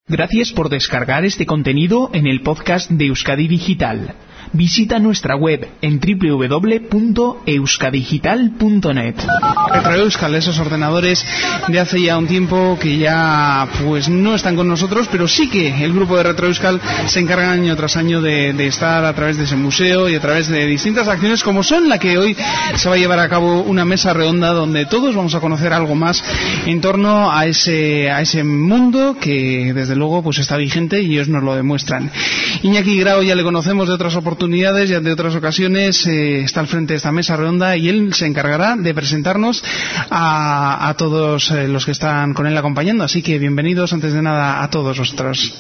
Gracias por descargar este contenido en el podcast de Euskadi Digital. Visita nuestra web en www.euskadigital.net. RetroEuskal, esos ordenadores de hace ya un tiempo que ya pues no están con nosotros, pero sí que el grupo de RetroEuskal se encarga año tras año de estar a través de ese museo y a través de distintas acciones, como son la que hoy se va a llevar a cabo una mesa redonda donde todos vamos a conocer algo más en torno a ese mundo que desde luego pues está vigente y ellos nos lo demuestran. Iñaki Grau ya le conocemos de otras oportunidades, ya de otras ocasiones, está al frente de esta mesa redonda y él se encargará de presentarnos a todos los que están con él acompañando, así que bienvenidos antes de nada a todos vosotros.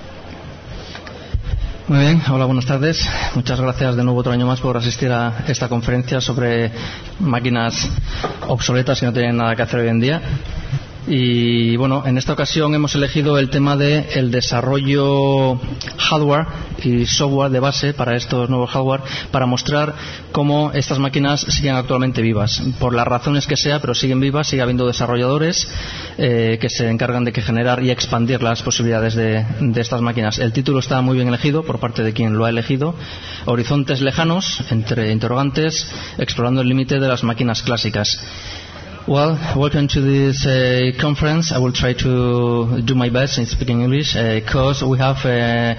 Muy bien, hola, buenas tardes. Muchas gracias de nuevo otro año más por asistir a esta conferencia sobre máquinas obsoletas que no tienen nada que hacer hoy en día. Y bueno, en esta ocasión hemos elegido el tema de el desarrollo hardware y software de base para estos nuevos hardware, para mostrar cómo estas máquinas siguen actualmente vivas, por las razones que sea, pero siguen vivas, sigue habiendo desarrolladores que se encargan de generar y expandir las posibilidades de estas máquinas. El título está muy bien elegido por parte de quien lo ha elegido: Horizontes lejanos, entre interrogantes, explorando el límite de las máquinas clásicas. Well, welcome to this conference. I will try to do my best in speaking English because we have a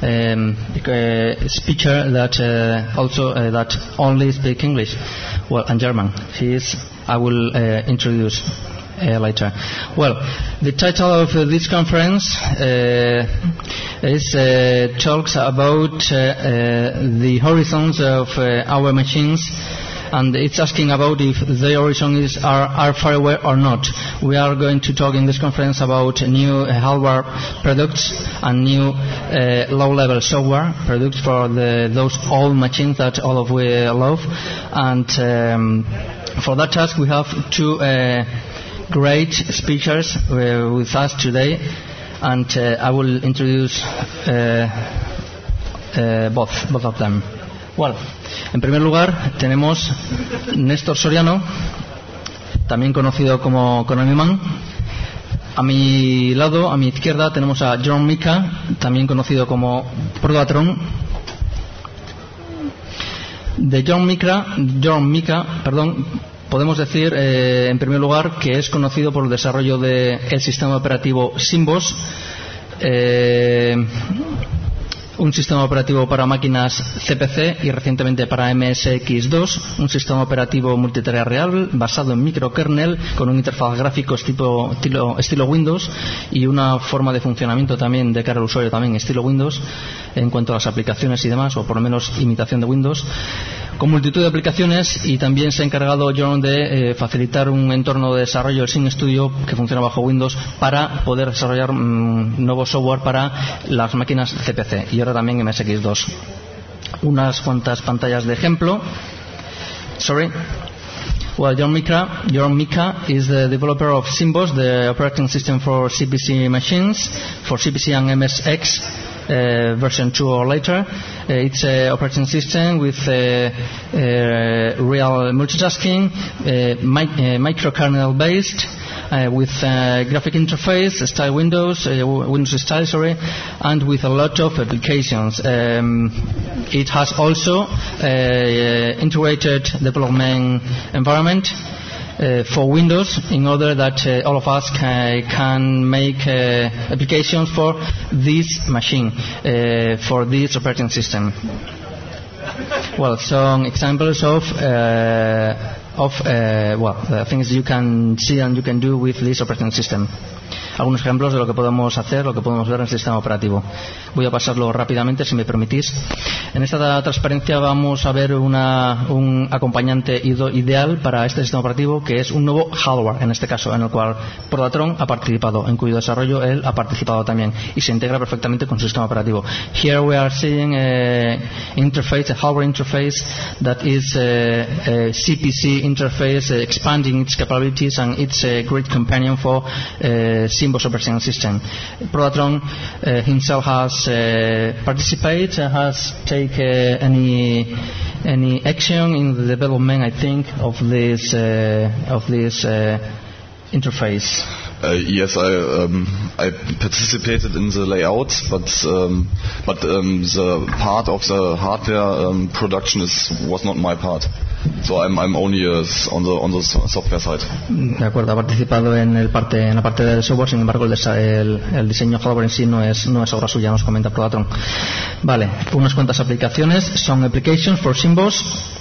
speaker that that only speaks English, well, and German. I will introduce later. Well, the title of this conference is talks about the horizons of our machines. And it's asking about if the horizons are far away or not. We are going to talk in this conference about new hardware products and new low-level software products for those old machines that all of we love. And for that task we have two great speakers with us today. And I will introduce both of them. Well, en primer lugar tenemos Néstor Soriano, también conocido como Konamiman. A mi lado, a mi izquierda, tenemos a John Mika, también conocido como Prodatron. De John Mika, podemos decir en primer lugar que es conocido por el desarrollo del sistema operativo Simbos, un sistema operativo para máquinas CPC y recientemente para MSX2, un sistema operativo multitarea real basado en microkernel con una interfaz gráfico estilo Windows y una forma de funcionamiento también de cara al usuario también estilo Windows en cuanto a las aplicaciones y demás, o por lo menos imitación de Windows, con multitud de aplicaciones. Y también se ha encargado John de facilitar un entorno de desarrollo, el Sin Studio, que funciona bajo Windows para poder desarrollar nuevo software para las máquinas CPC y ahora también MSX2. Unas cuantas pantallas de ejemplo. Well, John Mika is the developer of Simbos, the operating system for CPC machines, for CPC and MSX version 2 or later. It's an operating system with real multitasking, microkernel based, with graphic interface, style Windows style, and with a lot of applications. It has also integrated development environment for Windows in order that all of us can make applications for this machine, for this operating system. Well, some examples of things you can see and you can do with this operating system. Algunos ejemplos de lo que podemos hacer, lo que podemos ver en el sistema operativo. Voy a pasarlo rápidamente, si me permitís. En esta transparencia vamos a ver un acompañante ideal para este sistema operativo, que es un nuevo hardware, en este caso, en el cual Prodatron ha participado, en cuyo desarrollo él ha participado también, y se integra perfectamente con su sistema operativo. Here we are seeing a hardware interface that is a CPC interface, expanding its capabilities, and it's a great companion for Simbos operating system. Prodatron himself has participated, has taken any action in the development, I think, of this interface. Yes, I participated in the layout, but the part of the hardware production was not my part. So I'm only on the software side. De acuerdo, ha participado en la parte del software, sin embargo el diseño hardware en sí no es obra suya, nos comenta Prodatron. Vale, unas cuantas aplicaciones. Some applications for Symboss.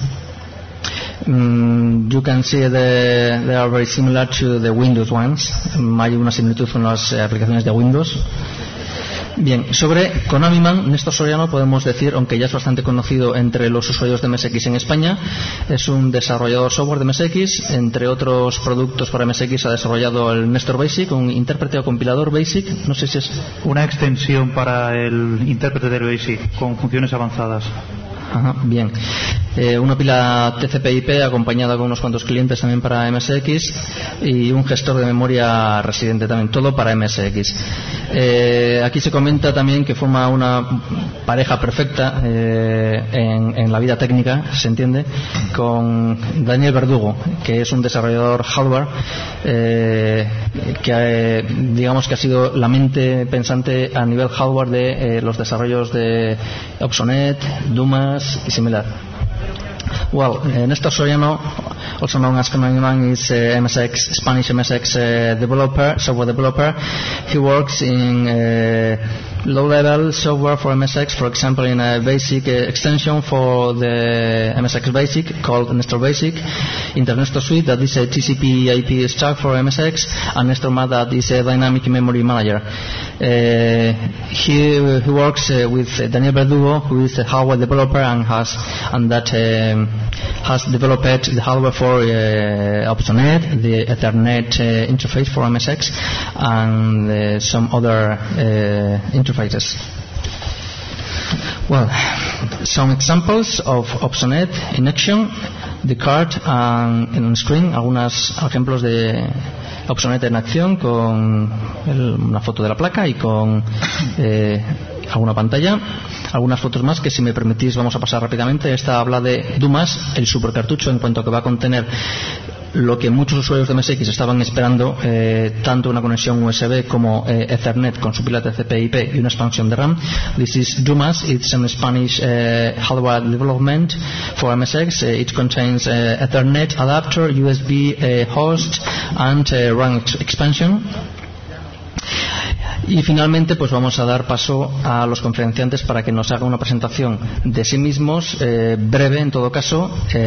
You can see they are very similar to the Windows ones. Hay una similitud con las aplicaciones de Windows. Bien, sobre Konami Man, Néstor Soriano podemos decir, aunque ya es bastante conocido entre los usuarios de MSX en España, es un desarrollador software de MSX. Entre otros productos para MSX ha desarrollado el Nestor Basic, un intérprete o compilador Basic, no sé si es una extensión para el intérprete del Basic con funciones avanzadas. Ajá, bien. Una pila TCP/IP acompañada con unos cuantos clientes también para MSX y un gestor de memoria residente también, todo para MSX. Aquí se comenta también que forma una pareja perfecta en la vida técnica, se entiende, con Daniel Verdugo, que es un desarrollador hardware que digamos que ha sido la mente pensante a nivel hardware de los desarrollos de Opsonet, Dumas y similar. Well, Néstor Soriano, also known as Konami Man, is Spanish MSX software developer. He works in low-level software for MSX, for example, in a basic extension for the MSX Basic called Nestor Basic, in the Nestor Suite, that is a TCP/IP stack for MSX, and Nestor Mat, that is a dynamic memory manager. He works with Daniel Verdugo, who is a hardware developer and has developed the hardware for Opsonet, the Ethernet interface for MSX, and some other interfaces. Well, some examples of Opsonet in action, the card and on screen, algunos ejemplos de Opsonet en acción con una foto de la placa y con alguna pantalla. Algunas fotos más que, si me permitís, vamos a pasar rápidamente. Esta habla de Dumas, el supercartucho, en cuanto a que va a contener lo que muchos usuarios de MSX estaban esperando, tanto una conexión USB como Ethernet con su pila TCP/IP y una expansión de RAM. This is Dumas. It's an Spanish hardware development for MSX. It contains Ethernet adapter, USB host and RAM expansion. Y finalmente, pues vamos a dar paso a los conferenciantes para que nos hagan una presentación de sí mismos, breve en todo caso,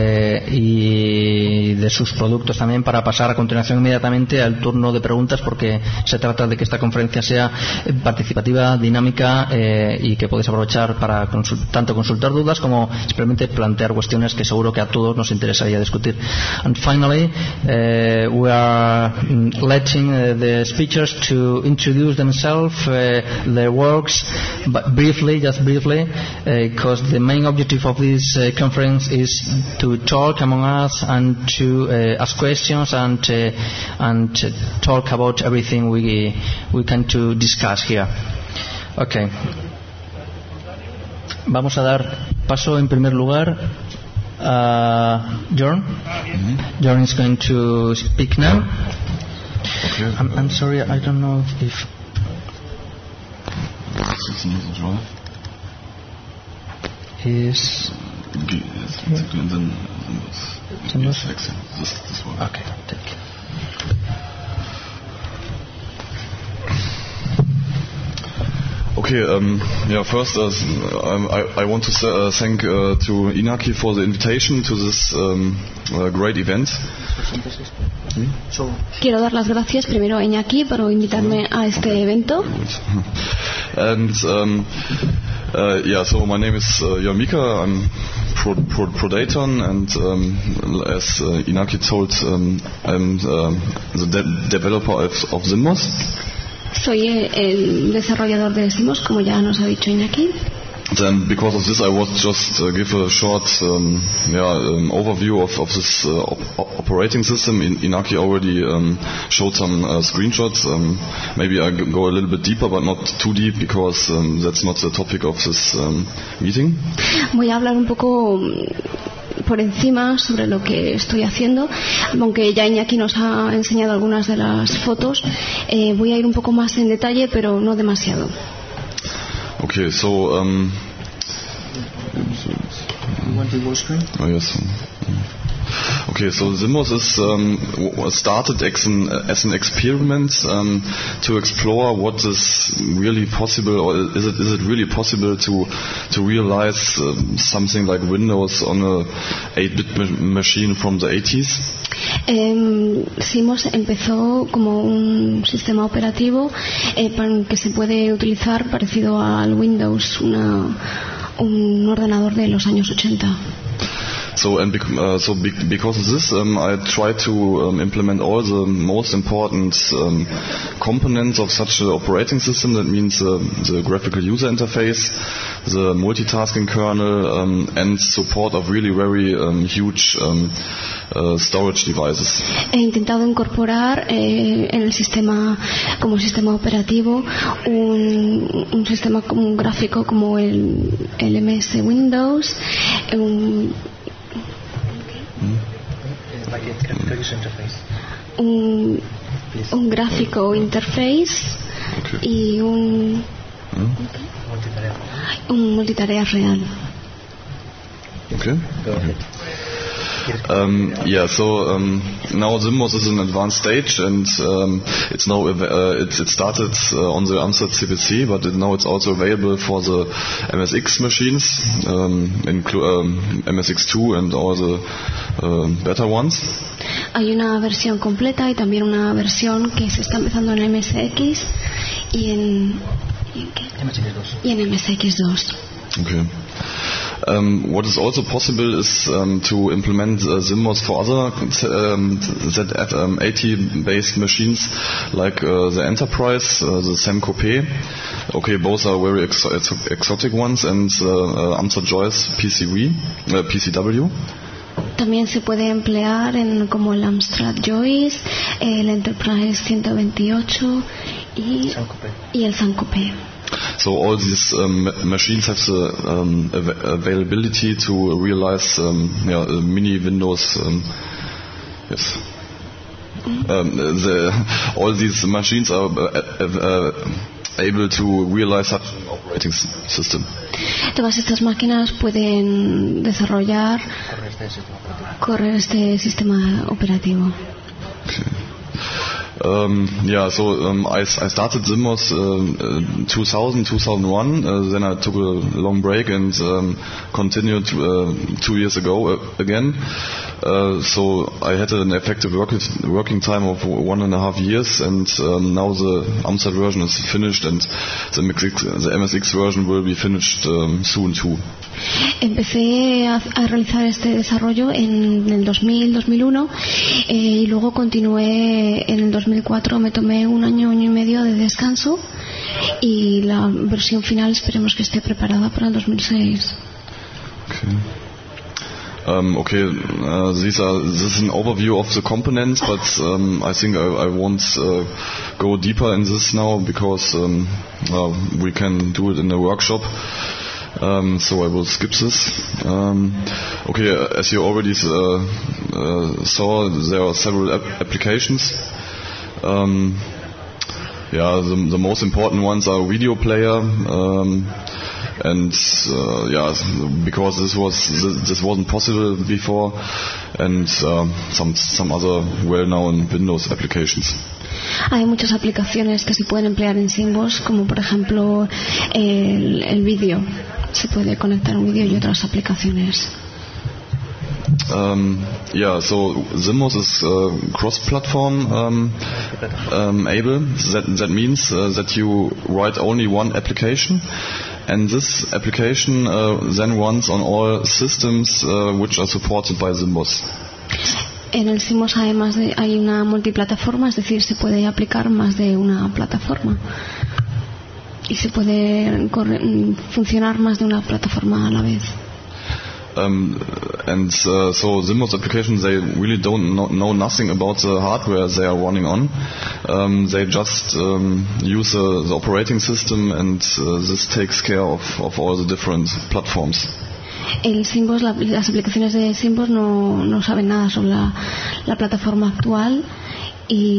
y de sus productos también, para pasar a continuación inmediatamente al turno de preguntas, porque se trata de que esta conferencia sea participativa, dinámica, y que podéis aprovechar para tanto consultar dudas como simplemente plantear cuestiones que seguro que a todos nos interesaría discutir. And finally, we are letting the speakers to introduce themselves, their works, but just briefly, because the main objective of this conference is to talk among us and to ask questions and talk about everything we can to discuss here. Okay. Vamos a dar paso en primer lugar a Jorn. Jorn is going to speak now. Okay. I'm sorry, I don't know if is this one. okay, take it. Okay, first I want to thank to Inaki for the invitation to this great event. Quiero dar las gracias primero a Iñaki por invitarme a este evento. And so my name is Jörn Mika. I'm Prodaton, and as Inaki told, I'm the developer of Zinmos. Soy el desarrollador de Zinmos, como ya nos ha dicho Iñaki. Then, because of this, I would just give a short overview of this operating system. Inaki already showed some screenshots. Maybe I go a little bit deeper, but not too deep, because that's not the topic of this meeting. Voy a hablar un poco por encima sobre lo que estoy haciendo, aunque ya Iñaki nos ha enseñado algunas de las fotos. Voy a ir un poco más en detalle, pero no demasiado. Okay, so You want the full screen? oh yes. Okay, so Simbos is started as an experiment to explore what is really possible, or is it really possible to realize something like Windows on a 8-bit machine from the 80s? Simbos empezó como un sistema operativo que se puede utilizar parecido al Windows, un ordenador de los años 80. So because of this, I try to implement all the most important components of such an operating system. That means the graphical user interface, the multitasking kernel, and support of really very huge storage devices. He intentado incorporar en el sistema, como sistema operativo, un sistema como un gráfico como el MS Windows, un gráfico interface y un multitarea real. Okay. Now Simbos is in an advanced stage, and it's now it started on the Amstrad CPC, but now it's also available for the MSX machines, MSX2 and all the better ones. Hay una versión completa y también una versión que se está empezando en MSX y en MSX2. Okay. What is also possible is to implement Simbos for other Z80-based machines like the Enterprise, the SAM Coupe. Okay, both are very exotic ones, and Amstrad Joyce PCW. También se puede emplear como el Amstrad Joyce, el Enterprise 128 y el SAM Coupe. So all these machines have the availability to realize mini Windows. Yes. All these machines are able to realize such an operating system. Todas estas máquinas pueden desarrollar, correr este sistema operativo. Okay. I started Simbos 2001, then I took a long break and continued 2 years ago again. So I had an effective working time of 1.5 years, and now the Amstrad version is finished, and the MSX version will be finished soon too. Empecé a realizar este desarrollo en el 2000-2001 y luego continué en el 2004. Me tomé un año y medio de descanso y la versión final esperemos que esté preparada para el 2006. This is an overview of the components, but I think I won't go deeper in this now because we can do it in a workshop. So I will skip this. As you already saw, there are several applications. The most important ones are video player, because this wasn't possible before, and some other well-known Windows applications. Hay muchas aplicaciones que se pueden emplear en Simbos, como por ejemplo el vídeo. Se puede conectar un vídeo y otras aplicaciones. So Simbos is cross-platform able. That means that you write only one application, and this application then runs on all systems which are supported by Simbos. En el Simbos además hay una multiplataforma, es decir, se puede aplicar más de una plataforma y se puede funcionar más de una plataforma a la vez. So Simbos applications, they really don't know nothing about the hardware they are running on. They just use the operating system, and this takes care of all the different platforms. El Symboss, las aplicaciones de Symboss no saben nada sobre la plataforma actual y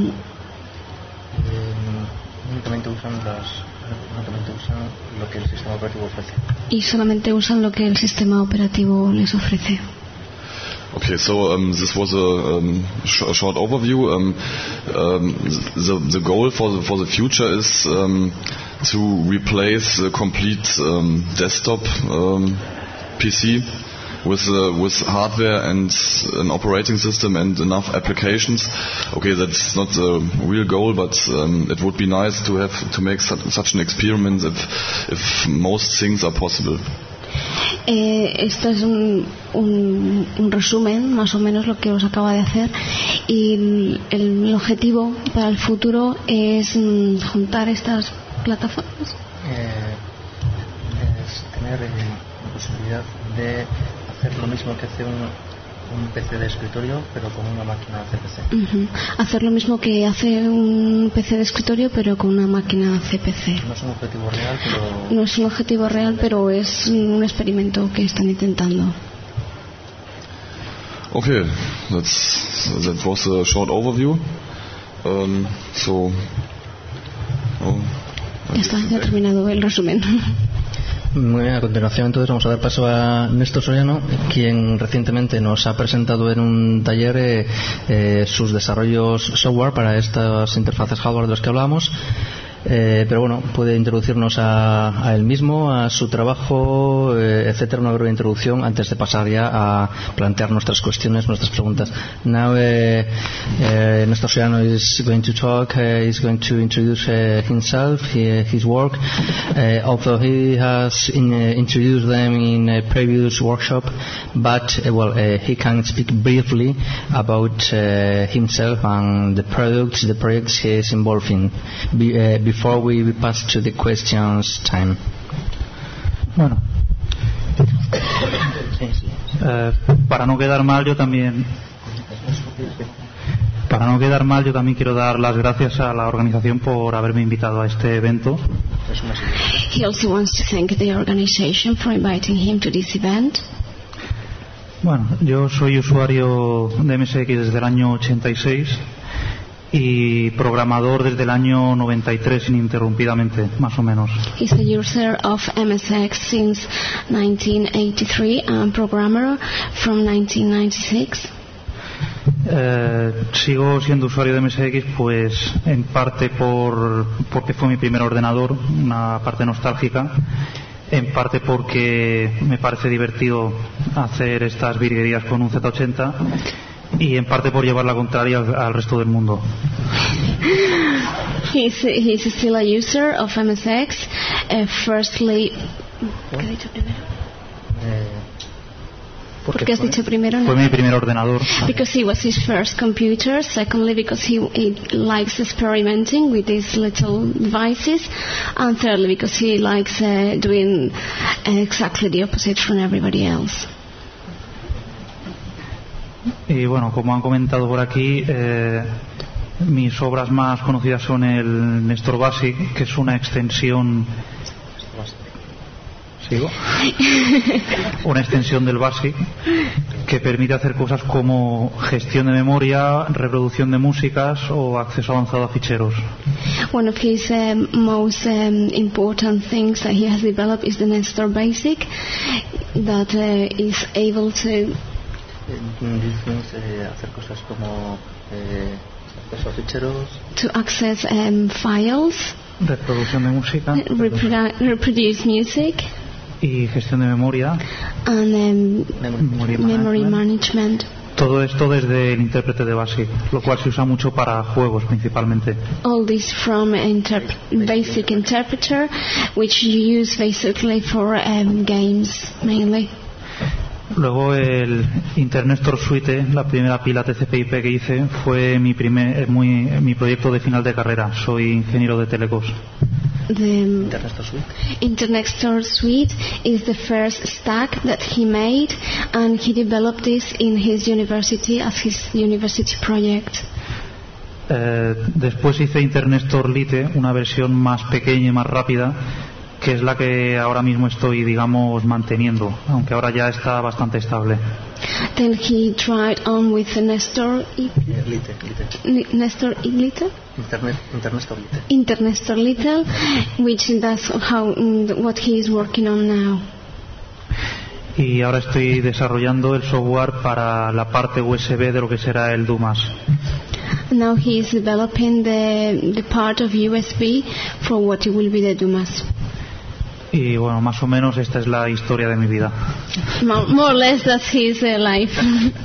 únicamente usan lo que el sistema operativo ofrece. Y solamente usan lo que el sistema operativo les ofrece. Okay, so this was a short overview. The goal for the future is to replace the complete desktop PC with hardware and an operating system and enough applications. Okay, that's not the real goal, but it would be nice to make such an experiment if most things are possible. Esto es un resumen, más o menos, lo que os acaba de hacer, y el objetivo para el futuro es juntar estas plataformas. Es tener la posibilidad de hacer lo mismo que hace un PC de escritorio, pero con una máquina CPC. Hacer lo mismo que hace un PC de escritorio, pero con una máquina CPC. No es un objetivo real, No es un objetivo real, pero es un experimento que están intentando. Okay, that was a short overview. Ya está, ya ha terminado el resumen. Muy bien, a continuación entonces vamos a dar paso a Néstor Soriano, quien recientemente nos ha presentado en un taller sus desarrollos software para estas interfaces hardware de los que hablábamos. Pero bueno, puede introducirnos a él mismo, a su trabajo, etcétera, una breve introducción antes de pasar ya a plantear nuestras cuestiones, nuestras preguntas. Now, Néstor Soriano is going to talk, is going to introduce himself, his work, although he has introduced them in a previous workshop, but he can speak briefly about himself and the projects he is involved in. Before we pass to the questions time. Bueno, para no quedar mal yo también quiero dar las gracias a la organización por haberme invitado a este evento. He also wants to thank the organization for inviting him to this event. Bueno, yo soy usuario de MSX desde el año 86 y programador desde el año 93 ininterrumpidamente, más o menos. He's a user of MSX since 1983 and programmer from 1996. Sigo siendo usuario de MSX pues en parte porque fue mi primer ordenador, una parte nostálgica, en parte porque me parece divertido hacer estas virguerías con un Z80 y en parte por llevar la contraria al resto del mundo. He's still a user of MSX. Firstly, ¿qué he dicho primero? ¿Por qué has dicho primero? Fue mi primer ordenador. Because it was his first computer. Secondly, because he likes experimenting with these little devices. And thirdly, because he likes doing exactly the opposite from everybody else. Y bueno, como han comentado por aquí, mis obras más conocidas son el Nestor Basic, que es una extensión. ¿Sigo? Una extensión del BASIC que permite hacer cosas como gestión de memoria, reproducción de músicas o acceso avanzado a ficheros. One of his most important things that he has developed is the Nestor Basic that is able to hacer cosas como acceso a ficheros, to access files, reproducción de música, reproduce music, y gestión de memoria, and memory management. Todo esto desde el intérprete de BASIC, lo cual se usa mucho para juegos principalmente. All this from Basic Interpreter, which you use basically for games mainly. Luego el Internestor Suite, la primera pila TCP/IP que hice, fue mi proyecto de final de carrera. Soy ingeniero de telecos. The Internestor Suite is the first stack that he made, and he developed this in his university as his university project. Después hice Internestor Lite, una versión más pequeña y más rápida, que es la que ahora mismo estoy, digamos, manteniendo, aunque ahora ya está bastante estable. Then he tried on with Nestor Nestor Little? Internestor Little, which that's what he is working on now. Y ahora estoy desarrollando el software para la parte USB de lo que será el Dumas. Now he is developing the part of USB for what it will be the Dumas. Y bueno, más o menos esta es la historia de mi vida. More or less that's his life.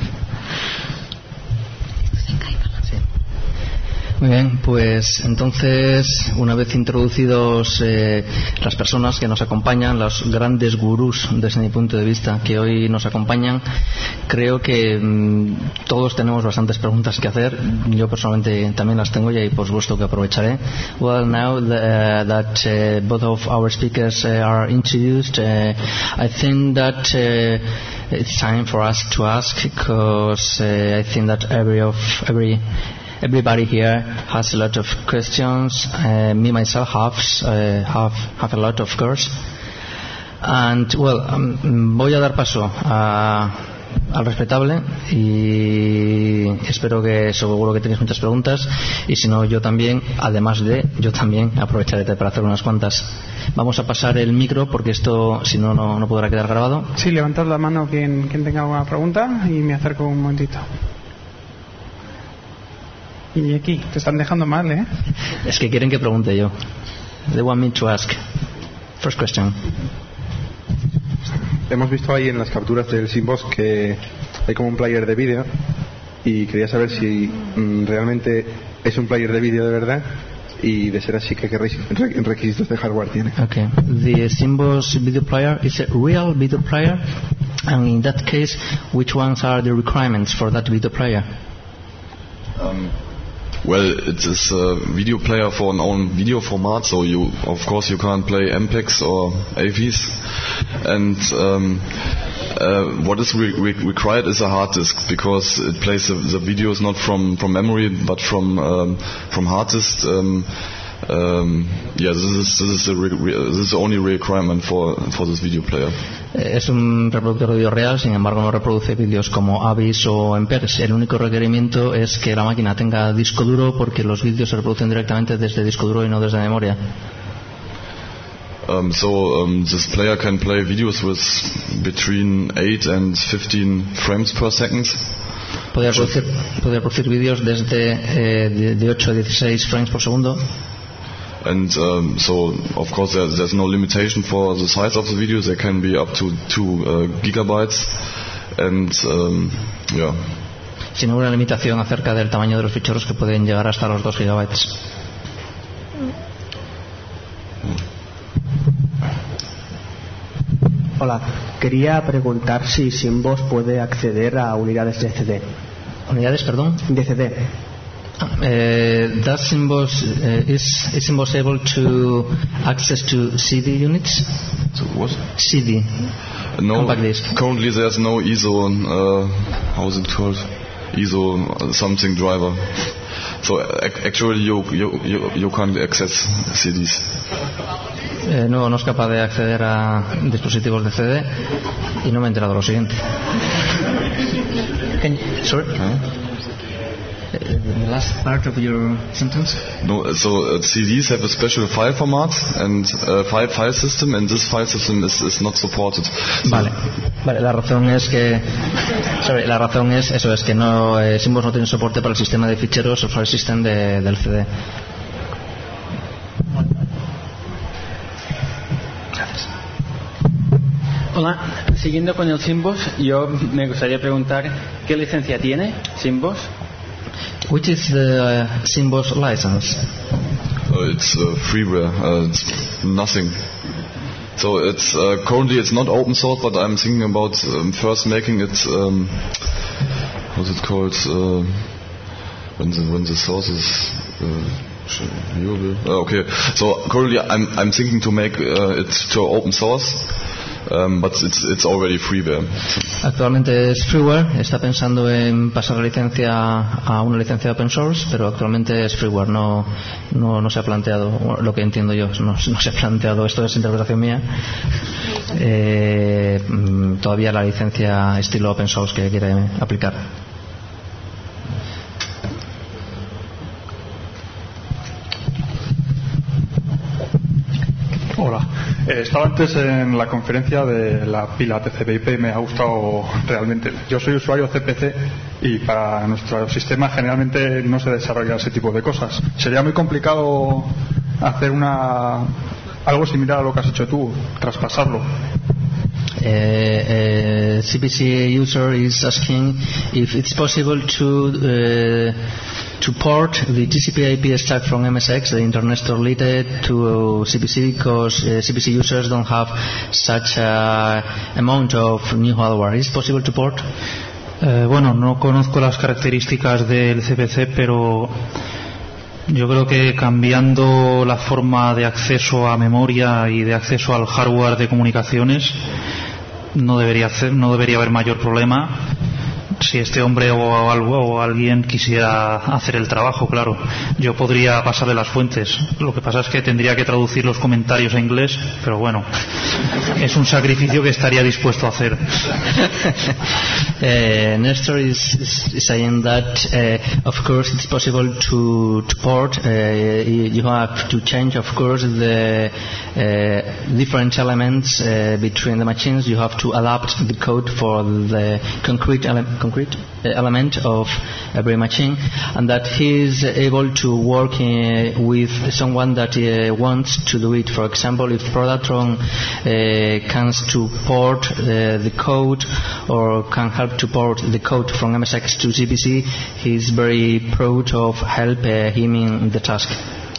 Muy bien, pues entonces, una vez introducidos las personas que nos acompañan, los grandes gurús desde mi punto de vista que hoy nos acompañan, creo que todos tenemos bastantes preguntas que hacer. Yo personalmente también las tengo y ahí por supuesto que aprovecharé. Well, now that both of our speakers are introduced, I think that it's time for us to ask, because I think that everybody here has a lot of questions. Me myself have a lot, of course. And well, voy a dar paso al respetable y espero que, seguro que tenéis muchas preguntas, y si no, yo también aprovecharé para hacer unas cuantas. Vamos a pasar el micro porque esto, si no, no podrá quedar grabado. Sí, levantad la mano quien tenga alguna pregunta y me acerco un momentito. Y aquí, te están dejando mal, ¿eh? Es que quieren que pregunte yo. They want me to ask. First question. Hemos visto ahí en las capturas del Symboss que hay como un player de vídeo, y quería saber si realmente es un player de vídeo de verdad, y de ser así, ¿qué requisitos de hardware tiene? Okay. The Symboss video player is a real video player, and in that case, which ones are the requirements for that video player? Well, it is a video player for an own video format, so of course you can't play MPEGs or AVs. And what is required is a hard disk, because it plays the videos not from memory but from hard disk. This is the only requirement for this video player. Es un reproductor de vídeo real, sin embargo no reproduce vídeos como AVIs o MPEGs. El único requerimiento es que la máquina tenga disco duro, porque los vídeos se reproducen directamente desde disco duro y no desde memoria. This player can play videos with between 8 and 15 frames per second. Podría producir vídeos desde de 8 a 16 frames por segundo. And of course there's no limitation for the size of the videos. They can be up to 2 gigabytes. And sin ninguna limitación acerca del tamaño de los ficheros, que pueden llegar hasta los 2 gigabytes. Hola, quería preguntar si Symboss puede acceder a unidades de CD. ¿Unidades, perdón? De CD. Does Symboss is Symboss able to access to CD units? So what? CD. No. Compact disc. Currently there's no ISO. How is it called? ISO something driver. So actually you can't access CDs. No es capaz de acceder a dispositivos de CD, y no me he enterado lo siguiente. Sorry? The last part of your sentence? No, so CDs have a special file format and file system, and this file system is not supported. So vale, la razón es que no, Symboss no tiene soporte para el sistema de ficheros o file system del CD. Hola, siguiendo con el Symboss, yo me gustaría preguntar ¿qué licencia tiene Symboss? Which is the Symboss license? It's freeware. It's nothing. So it's currently it's not open source, but I'm thinking about first making it. What's it called? When the source is viewable. Okay. So currently I'm thinking to make it to open source. but it's already freeware. Actualmente es freeware, está pensando en pasar la licencia a una licencia open source, pero actualmente es freeware, no se ha planteado, lo que entiendo yo, no se ha planteado, esto es interpretación mía, todavía la licencia estilo open source que quiere aplicar. Hola, estaba antes en la conferencia de la pila TCP/IP y me ha gustado realmente. Yo soy usuario CPC y para nuestro sistema generalmente no se desarrolla ese tipo de cosas. Sería muy complicado hacer algo similar a lo que has hecho tú, traspasarlo. CPC user is asking if it's possible to port the TCP/IP stack from MSX, the Internet Store Lite, to CPC because CPC users don't have such a amount of new hardware. Is it possible to port? Bueno, no conozco las características del CPC, pero yo creo que cambiando la forma de acceso a memoria y de acceso al hardware de comunicaciones no debería haber mayor problema si este hombre o alguien quisiera hacer el trabajo, claro. Yo podría pasarle las fuentes. Lo que pasa es que tendría que traducir los comentarios a inglés, pero bueno, es un sacrificio que estaría dispuesto a hacer. Nestor is saying that of course it's possible to port. You have to change, of course, the different elements between the machines. You have to adapt the code for the concrete element of every machine, and that he is able to work with someone that wants to do it. For example, if Prodatron comes to port the code or can help to port the code from MSX to CPC, he is very proud of help him in the task.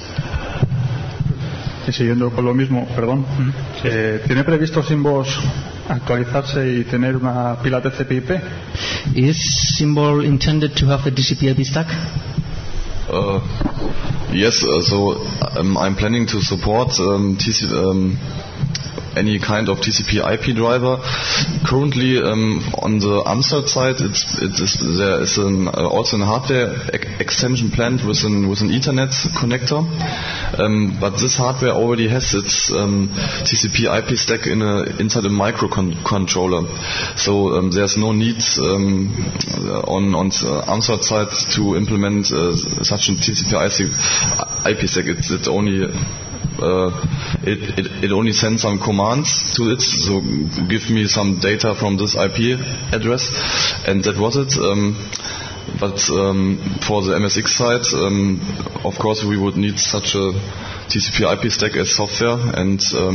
Y siguiendo con lo mismo, perdón, ¿tiene previsto Symbos actualizarse y tener una pila TCP/IP? Is Symbol intended to have a TCP/IP stack? Yes, so I'm planning to support any kind of TCP/IP driver. Currently, on the Amstrad side, there is also a hardware extension planned with an Ethernet connector, but this hardware already has its TCP/IP stack inside a microcontroller. So there's no need on Amstrad side to implement such a TCP/IP stack. It only it only sends some commands to it, so give me some data from this IP address, and that was it. But for the MSX side, of course we would need such a TCP/IP stack as software, and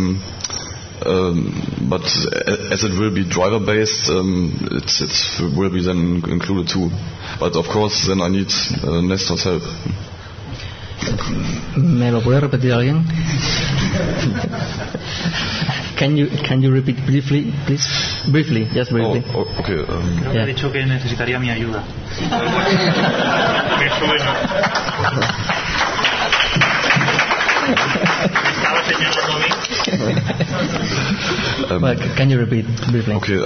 but as it will be driver based, it will be then included too. But of course then I need Nestor's help. ¿Me lo puede repetir alguien? Can you repeat briefly, please? Briefly, just briefly. Oh, okay. Creo que ha dicho que necesitaría mi ayuda. Me suena. Estaba señalando a mí. Can you repeat briefly? Okay,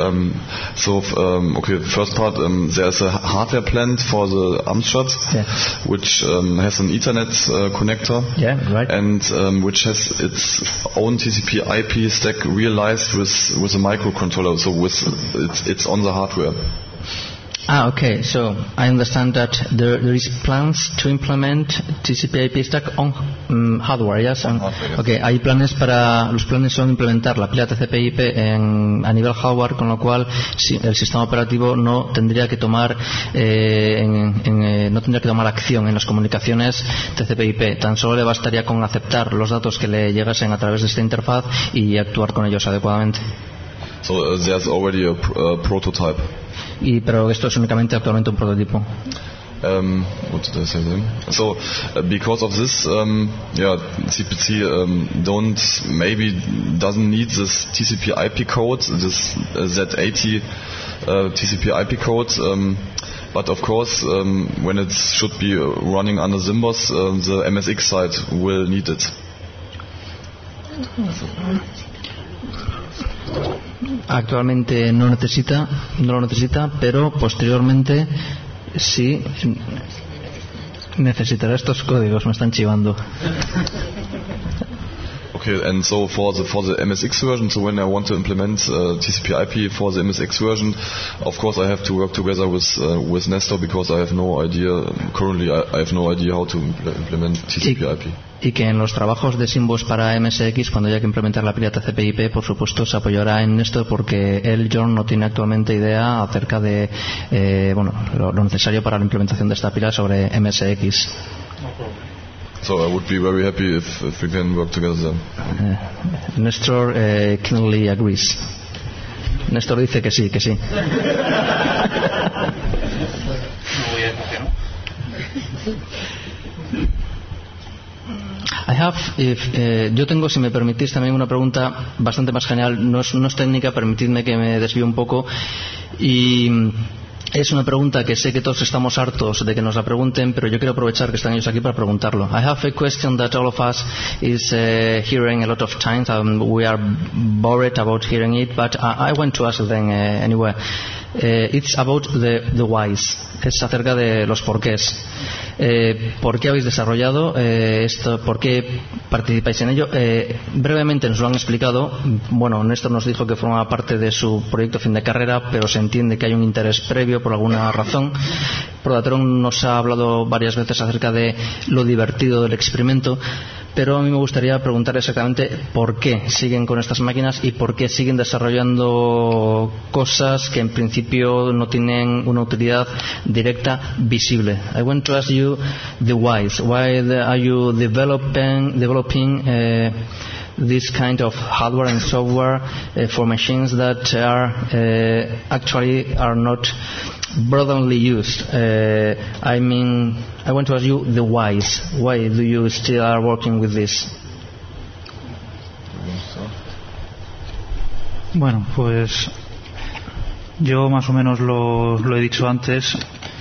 first part, there's a hardware plant for the Amstrad, which has an Ethernet connector, right, and which has its own TCP/IP stack realized with a microcontroller, so it's on the hardware. Okay, so I understand that there is plans to implement TCP/IP stack on hardware, yes? Okay, hay planes los planes son implementar la pila TCP/IP a nivel hardware, con lo cual el sistema operativo no tendría que tomar acción en las comunicaciones TCP/IP, tan solo le bastaría con aceptar los datos que le llegasen a través de esta interfaz y actuar con ellos adecuadamente. So there's already a prototype. Pero esto es únicamente actualmente un prototipo. What did I say then? So because of this, CPC doesn't need this TCP/IP code, this Z80 TCP/IP code. But of course, when it should be running under Symbos, the MSX side will need it. Actualmente no lo necesita, pero posteriormente sí necesitará estos códigos. Me están chivando. Okay, and so for the MSX version, so when I want to implement TCP/IP for the MSX version, of course I have to work together with Nestor, because I have no idea currently. I have no idea how to implement TCP/IP. Y que en los trabajos de Symbos para MSX, cuando haya que implementar la pila TCP/IP, por supuesto se apoyará en Nestor, porque él, John, no tiene actualmente idea acerca de lo necesario para la implementación de esta pila sobre MSX. So I would be very happy if we can work together. Nestor keenly agrees. Nestor dice que sí, que sí. Yo tengo, si me permitís, también una pregunta bastante más general. No es técnica, permitidme que me desvíe un poco. Y es una pregunta que sé que todos estamos hartos de que nos la pregunten, pero yo quiero aprovechar que están ellos aquí para preguntarlo. I have a question that all of us is hearing a lot of times, and we are bored about hearing it, but I want to ask them anyway. It's about the whys. Es acerca de los porqués. ¿Por qué habéis desarrollado esto? ¿Por qué participáis en ello? Brevemente nos lo han explicado. Bueno, Néstor nos dijo que formaba parte de su proyecto fin de carrera, pero se entiende que hay un interés previo por alguna razón. Prodatron nos ha hablado varias veces acerca de lo divertido del experimento, pero a mí me gustaría preguntar exactamente por qué siguen con estas máquinas y por qué siguen desarrollando cosas que en principio no tienen una utilidad directa visible. I want to ask you the whys. Why are you developing this kind of hardware and software for machines that actually are not broadly used? I want to ask you the whys. Why do you still are working with this? Bueno, pues yo más o menos lo he dicho antes.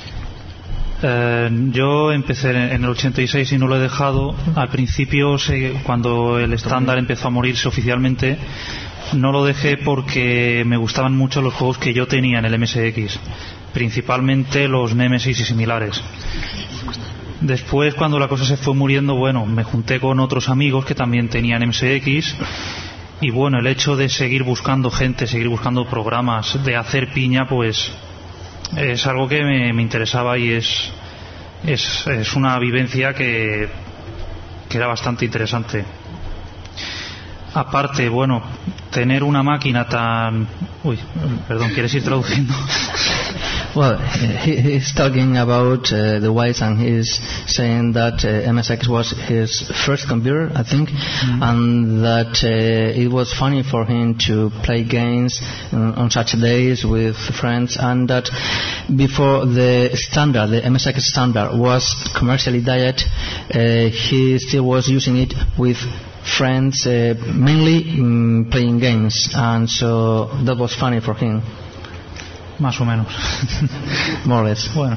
Yo empecé en el 86 y no lo he dejado. Al principio, cuando el estándar empezó a morirse oficialmente, no lo dejé porque me gustaban mucho los juegos que yo tenía en el MSX, principalmente los Nemesis y similares. Después, cuando la cosa se fue muriendo, bueno, me junté con otros amigos que también tenían MSX, y bueno, el hecho de seguir buscando gente, seguir buscando programas, de hacer piña, pues es algo que me interesaba, y es una vivencia que era bastante interesante. Aparte, bueno, tener una máquina tan... Uy, perdón, ¿quieres ir traduciendo? Well, he's talking about the whys, and he's saying that MSX was his first computer, I think, and that it was funny for him to play games on such days with friends, and that before the standard, the MSX standard, was commercially diet, he still was using it with friends, mainly playing games, and so that was funny for him. Más o menos. More or less. Bueno,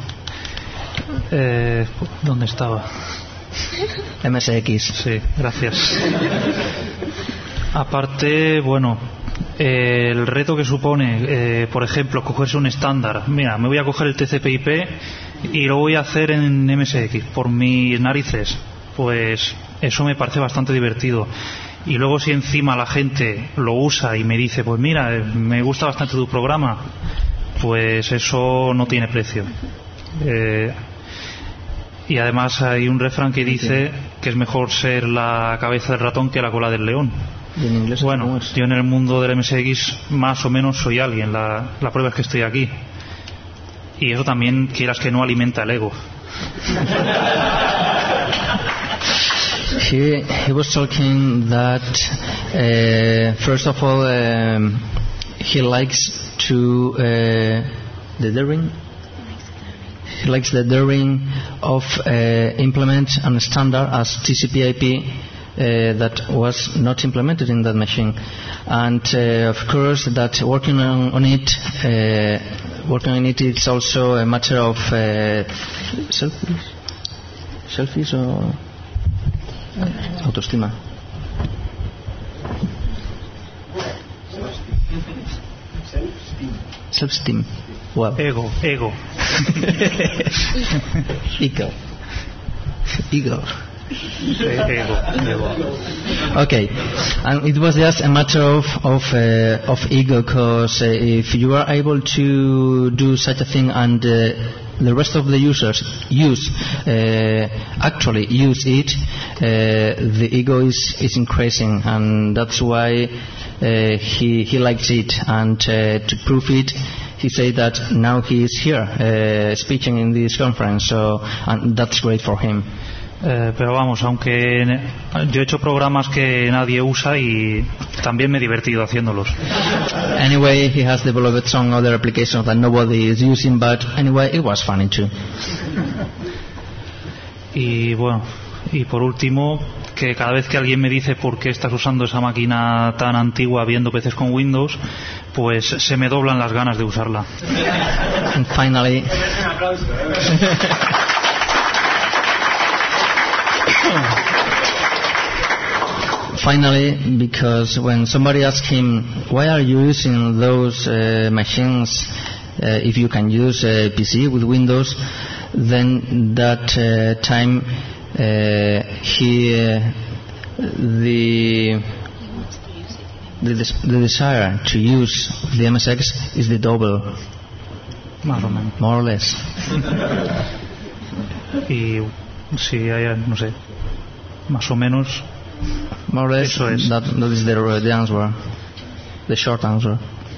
¿dónde estaba? MSX. Sí, gracias. Aparte, bueno, el reto que supone, por ejemplo, cogerse un estándar. Mira, me voy a coger el TCP/IP y lo voy a hacer en MSX por mis narices. Pues eso me parece bastante divertido. Y luego, si encima la gente lo usa y me dice, pues mira, me gusta bastante tu programa, pues eso no tiene precio. Y además hay un refrán que dice que es mejor ser la cabeza del ratón que la cola del león. ¿Y en inglés? Bueno, yo en el mundo del MSX más o menos soy alguien. La prueba es que estoy aquí. Y eso también, quieras que no, alimenta el ego. He was talking that first of all he likes to the daring. He likes the daring of implement a standard as TCP/IP that was not implemented in that machine, and of course that working on it is also a matter of selfish or autoestima. self-esteem. Well, ego. Ego. Ego. Okay, and it was just a matter of ego, because if you are able to do such a thing and the rest of the users actually use it, the ego is increasing, and that's why he likes it. And to prove it, he said that now he is here speaking in this conference, so and that's great for him. Pero vamos, aunque yo he hecho programas que nadie usa y también me he divertido haciéndolos. Anyway, he has developed some other applications that nobody is using, but anyway, it was funny too. Y bueno, y por último, que cada vez que alguien me dice por qué estás usando esa máquina tan antigua viendo PCs con Windows, pues se me doblan las ganas de usarla. And finally, because when somebody asks him, why are you using those machines if you can use a PC with Windows, then that time the desire to use the MSX is the double, more or less. Y sí, no sé, más o menos. More or less, eso es. That is the answer, the short answer.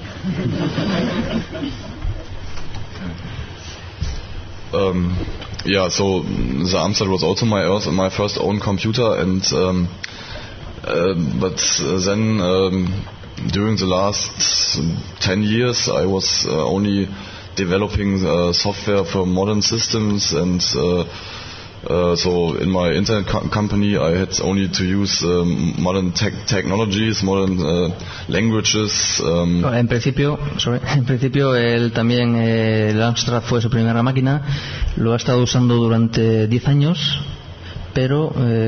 Yeah, so the Amstrad was also my first own computer, and but then during the last 10 years I was only developing software for modern systems, and so in my internet company I had only to use modern technologies, modern languages. En principio él también, el Amstrad fue su primera máquina, lo ha estado usando durante 10 años, pero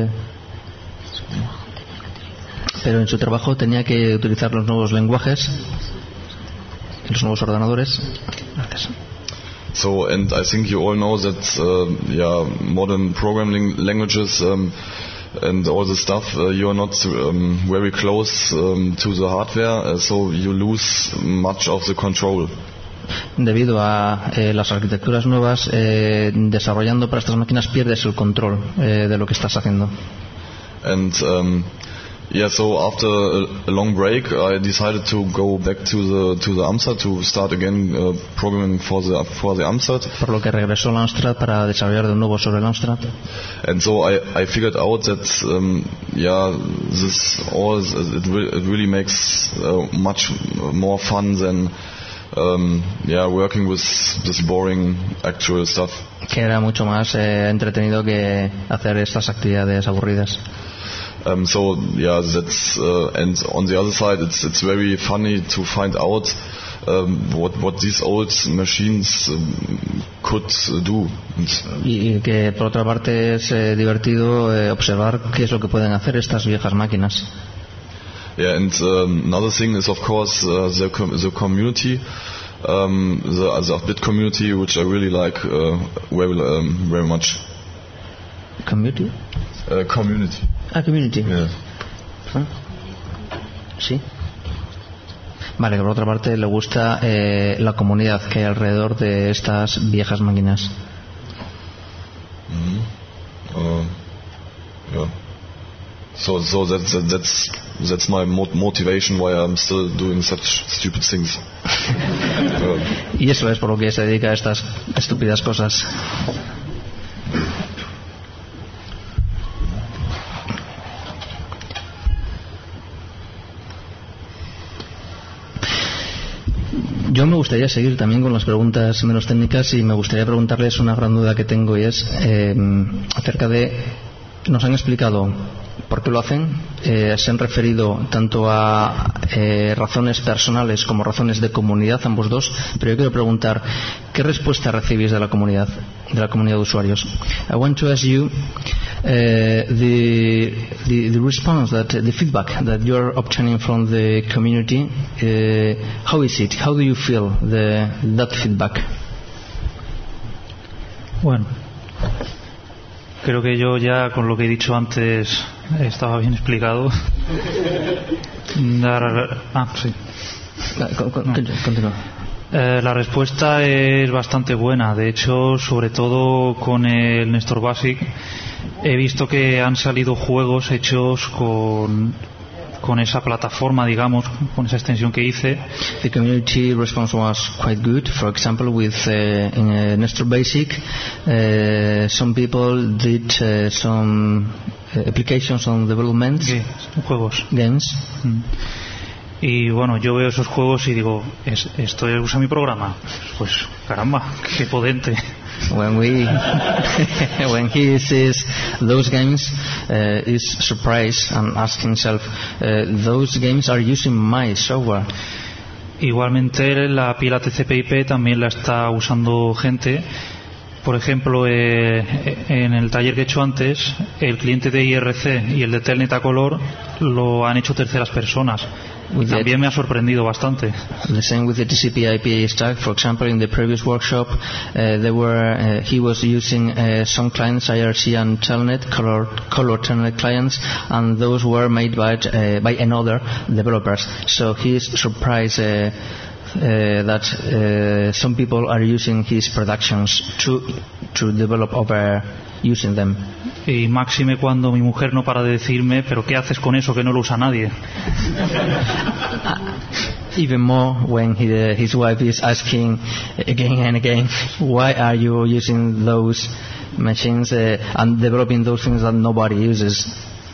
en su trabajo tenía que utilizar los nuevos lenguajes, los nuevos ordenadores. Gracias. So, and I think you all know that, modern programming languages and all the stuff, you are not very close to the hardware, so you lose much of the control. Debido a las arquitecturas nuevas, desarrollando para estas máquinas pierdes el control de lo que estás haciendo. And so after a long break, I decided to go back to the Amstrad to start again programming for the Amstrad. Por lo que regresó al Amstrad para desarrollar de nuevo sobre el Amstrad. And so I figured out that it really makes much more fun than working with this boring actual stuff. Que era mucho más entretenido que hacer estas actividades aburridas. That's and on the other side, it's very funny to find out what these old machines could do. Y que por otra parte es divertido observar qué es lo que pueden hacer estas viejas máquinas. Yeah, and another thing is of course the community, the bit community, which I really like very much. Community. Community. Community. Yeah. Sí. Vale, que por otra parte le gusta la comunidad que hay alrededor de estas viejas máquinas. Yeah. So that's my motivation why I'm still doing such stupid things. Y eso es por lo que se dedica a estas estúpidas cosas. Yo me gustaría seguir también con las preguntas menos técnicas y me gustaría preguntarles una gran duda que tengo, y es acerca de... Nos han explicado por qué lo hacen, se han referido tanto a razones personales como razones de comunidad, ambos dos, pero yo quiero preguntar, ¿qué respuesta recibís de la comunidad de usuarios? I want to ask you The response, the feedback that you're obtaining from the community, how is it? How do you feel that feedback? Bueno, creo que yo ya con lo que he dicho antes estaba bien explicado. Sí. Continúa. La respuesta es bastante buena. De hecho, sobre todo con el Nestor Basic, he visto que han salido juegos hechos con esa plataforma, digamos, con esa extensión que hice. The community response was quite good. For example, with in Nestor Basic, some people did some applications on development games. Y bueno, yo veo esos juegos y digo, ¿esto usa mi programa? Pues caramba, qué potente. When he sees those games, is surprised and asks himself, those games are using my software. Igualmente la pila TCP/IP también la está usando gente. Por ejemplo, en el taller que he hecho antes, el cliente de IRC y el de Telnet a color lo han hecho terceras personas. También me ha sorprendido bastante. The same with the TCP/IP stack. For example, in the previous workshop, he was using some clients, IRC and Telnet, color Telnet clients, and those were made by another developers. So he is surprised that some people are using his productions to develop over using them. Y máxime cuando mi mujer no para de decirme, pero ¿qué haces con eso que no lo usa nadie? Even more when his wife is asking again and again, why are you using those machines and developing those things that nobody uses?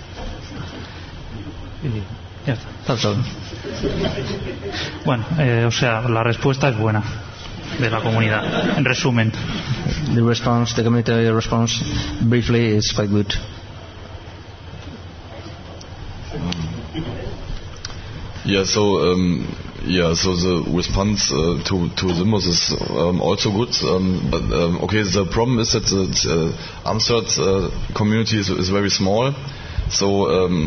Ya está. Bueno, o sea, la respuesta es buena de la comunidad. En resumen, the community response briefly is quite good. So the response to Simbos is also good. But the problem is that the Amstrad community is very small. So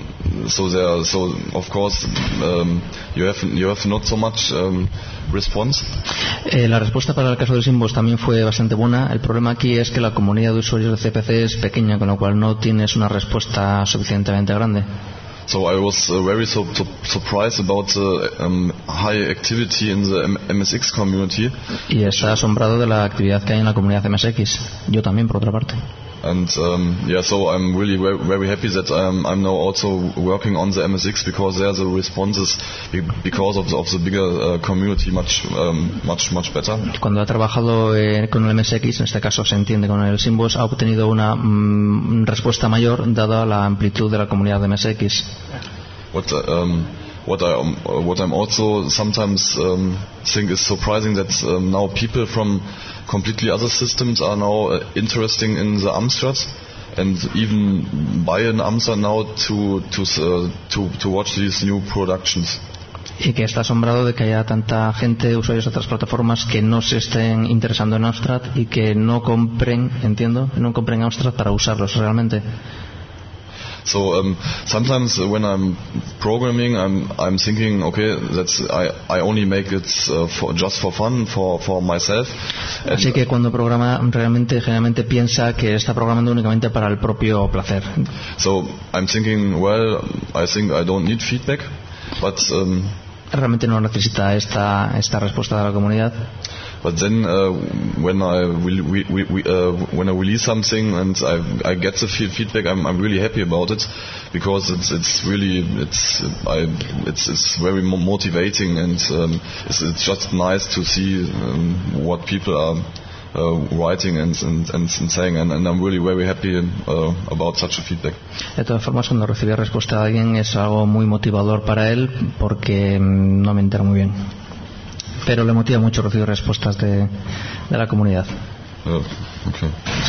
of course you have not so much response. La respuesta para el caso de Simbos también fue bastante buena. El problema aquí es que la comunidad de usuarios de CPC es pequeña, con lo cual no tienes una respuesta suficientemente grande. So I was very surprised about the high activity in the MSX community. Y está asombrado de la actividad que hay en la comunidad MSX. Yo también, por otra parte. And so I'm really very happy that I'm now also working on the MSX, because there the responses because of the bigger community much better. Cuando ha trabajado con el MSX, en este caso se entiende con el Simbos, ha obtenido una respuesta mayor dada la amplitud de la comunidad de MSX. What I'm also sometimes think is surprising that now people from completely other systems are now interested in the Amstrad and even buy an Amstrad now to watch these new productions. Y que está asombrado de que haya tanta gente, usuarios de otras plataformas, que no se estén interesando en Amstrad y que no compren Amstrad para usarlos realmente. So sometimes when I'm programming, I'm thinking, okay, I only make it just for fun, for myself. Así que cuando programa generalmente piensa que está programando únicamente para el propio placer. So I'm thinking, well, I think I don't need feedback, but realmente no necesita esta respuesta de la comunidad. But then when I release something and I get the feedback, I'm really happy about it, because it's very motivating, and it's just nice to see what people are writing and saying, and I'm really very happy about such a feedback. De todas formas, cuando recibe respuesta de alguien es algo muy motivador para él, porque no me entero muy bien. Pero le motiva mucho recibir respuestas de la comunidad. Okay. Sí.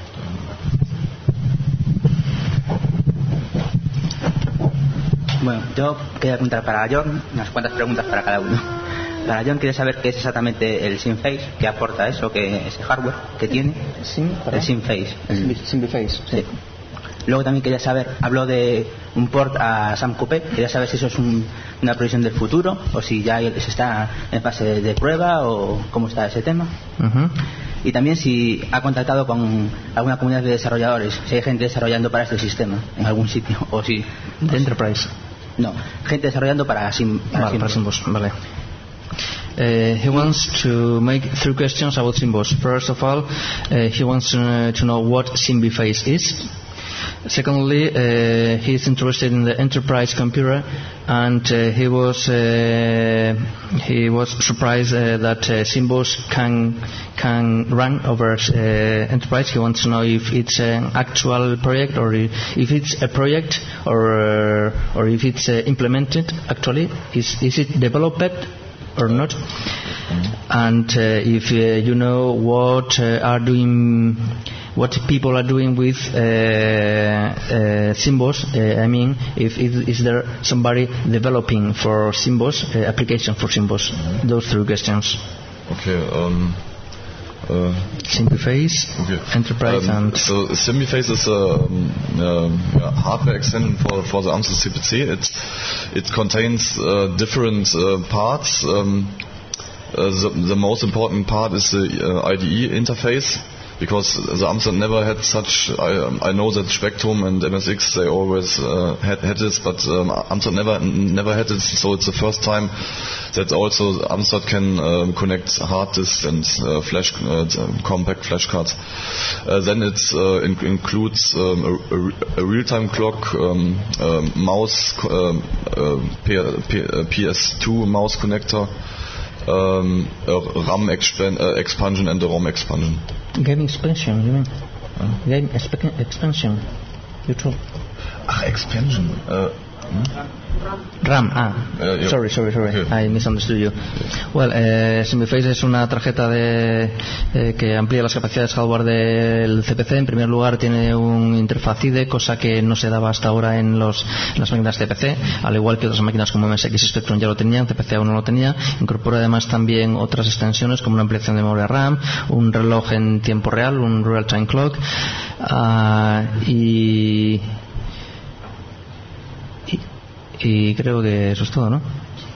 Bueno, Yo quería preguntar para John unas cuantas preguntas para cada uno. Para John quería saber qué es exactamente el Simface, qué aporta eso, qué ese hardware que tiene. El Simface. Simface, sí. Luego también quería saber, habló de un port a Sam Coupé, quería saber si eso es una previsión del futuro o si ya se está en fase de prueba o cómo está ese tema. Y también si ha contactado con alguna comunidad de desarrolladores, si hay gente desarrollando para este sistema en algún sitio o si... ¿De Enterprise? No, gente desarrollando para Simbos. Vale. He wants to make 3 questions about Simbos. First of all, he wants to know what Simbiface is. Secondly, he is interested in the enterprise computer, and he was surprised that Simbos can run over enterprise. He wants to know if it's an actual project or if it's a project or if it's implemented actually. Is it developed or not? And if you know what people are doing with Simbos, I mean, is there somebody developing for Simbos, application for Simbos? Those 3 questions. Okay. Simbiface, okay. Enterprise, and so Simbiface is a hardware extension for the AMSUS CPC. It contains different parts. The most important part is the IDE interface, because the AMSAT never had such. I know that Spectrum and MSX they always had this, but AMSAT never had it. So it's the first time that also AMSAT can connect hard disks and compact flash cards. Then it includes a real-time clock, mouse, PS2 mouse connector, a RAM expansion and a ROM expansion. Game expansion, you mean? Game expansion. You told. Expansion. RAM, sorry, okay. I misunderstood you. Well, Simbiface es una tarjeta que amplía las capacidades hardware del CPC. En primer lugar tiene un interfaz IDE, cosa que no se daba hasta ahora en las máquinas CPC, al igual que otras máquinas como MSX y Spectrum ya lo tenían, CPC aún no lo tenía. Incorpora además también otras extensiones como una ampliación de memoria RAM, un reloj en tiempo real, un real time clock, y creo que eso es todo, ¿no?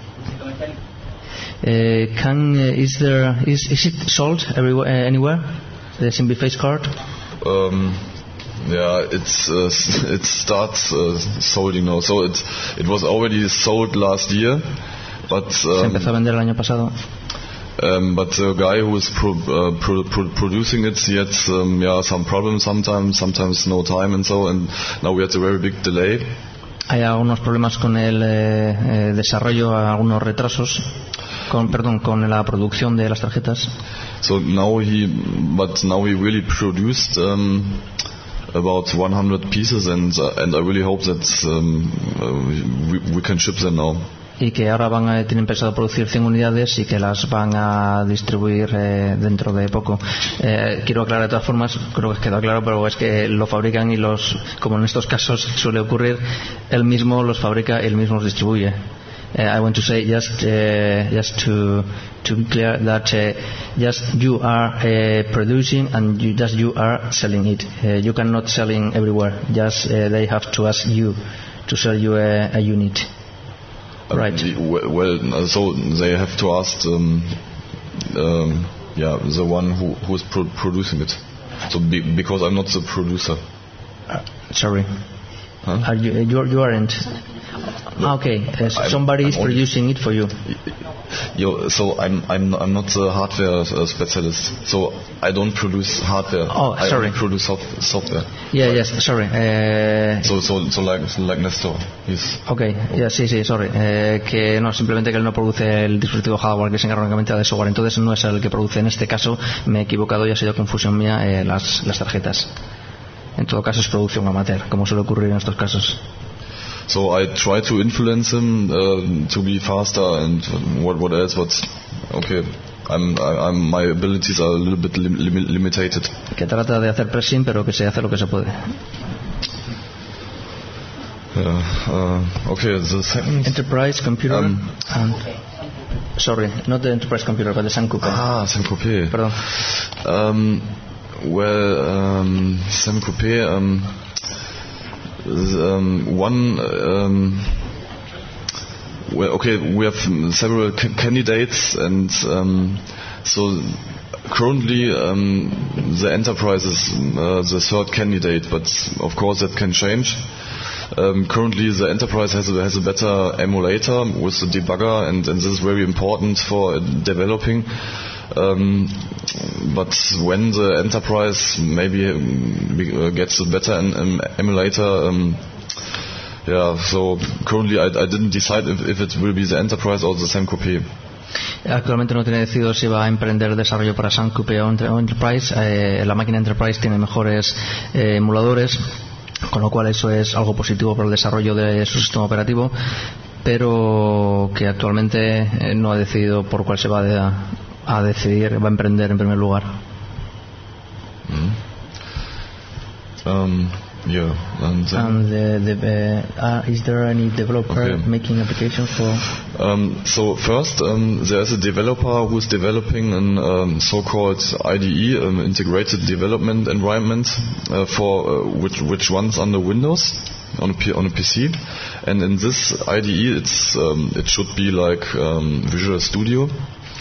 Is it sold anywhere? The Simbiface card? Yeah, it starts sold, So it was already sold last year, but se empezó a vender el año pasado. But the guy who is producing it, he had some problems sometimes no time and so, and now we had a very big delay. Hay algunos problemas con el desarrollo, algunos retrasos con la producción de las tarjetas. So now he really produced about 100 pieces, and I really hope that we can ship them now. Y que ahora tienen pensado producir 100 unidades y que las van a distribuir dentro de poco. Quiero aclarar de todas formas, creo que quedó claro, pero es que lo fabrican y como en estos casos suele ocurrir, él mismo los fabrica y él mismo los distribuye. I want to say just to be clear that just you are producing and you are selling it. You cannot selling everywhere. Just they have to ask you to sell you a unit. Right. Well, so they have to ask the one who is producing it. So because I'm not the producer. Sorry. Huh? You aren't. Okay. Somebody is producing it for you. So I'm not the hardware specialist. So I don't produce hardware. Oh, sorry. I produce software. Yeah. Yes. Sorry. So like Nestor. Yes. Okay. Yeah. Sí. Sorry. Que no, simplemente que él no produce el dispositivo hardware, que se encarga únicamente de software. Entonces no es el que produce. En este caso me he equivocado y ha sido confusión mía las tarjetas. En todo caso es producción amateur, como suele ocurrir en estos casos. So I try to influence him to be faster and what else, but okay, my abilities are a little bit limited. Que trata de hacer pressing, pero que se hace lo que se puede. Okay, the second enterprise computer and sorry, not the enterprise computer, but the Sam Coupe. Sam Coupe. Perdón. Sam Coupe. We have several candidates, and so currently the Enterprise is the third candidate, but of course that can change. Currently the Enterprise has a better emulator with the debugger, and this is very important for developing. But when the Enterprise maybe gets a better emulator, so currently I didn't decide if it will be the Enterprise or the Sam Coupe. Actualmente no tiene decidido si va a emprender desarrollo para Sam Coupe o Enterprise. La máquina Enterprise tiene mejores emuladores, con lo cual eso es algo positivo para el desarrollo de su sistema operativo, pero que actualmente no ha decidido por cuál se va a decidir, va a emprender en primer lugar. Is there any developer making applications for? So first, there is a developer who is developing an so-called IDE, integrated development environment, for which runs under Windows on a PC, and in this IDE, it should be like Visual Studio.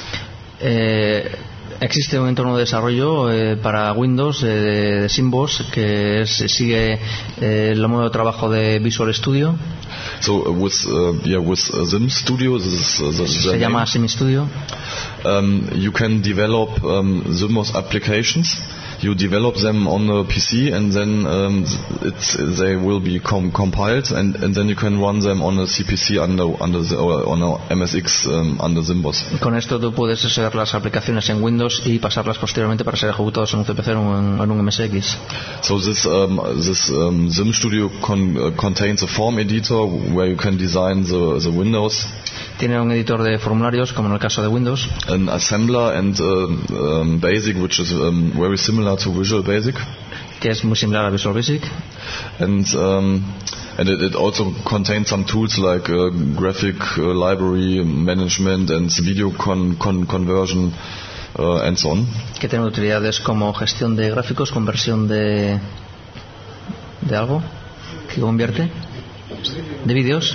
Existe un entorno de desarrollo para Windows de Symboss que sigue el modo de trabajo de Visual Studio. So with Sim Studio, se llama Sim Studio. You can develop Symboss applications. You develop them on a PC, and then they will be compiled, and then you can run them on a CPC on a MSX under Symboss. Con esto tú puedes hacer las aplicaciones en Windows y pasarlas posteriormente para ser ejecutados en un CPC o en un MSX. So this Sim Studio contains a form editor where you can design the Windows. Tiene un editor de formularios, como en el caso de Windows. An assembler and Basic, which is very similar to Visual Basic. Que es muy similar a Visual Basic. And it also contains some tools like graphic library management and video conversion and so on. Que tiene utilidades como gestión de gráficos, conversión de algo que convierte, de vídeos.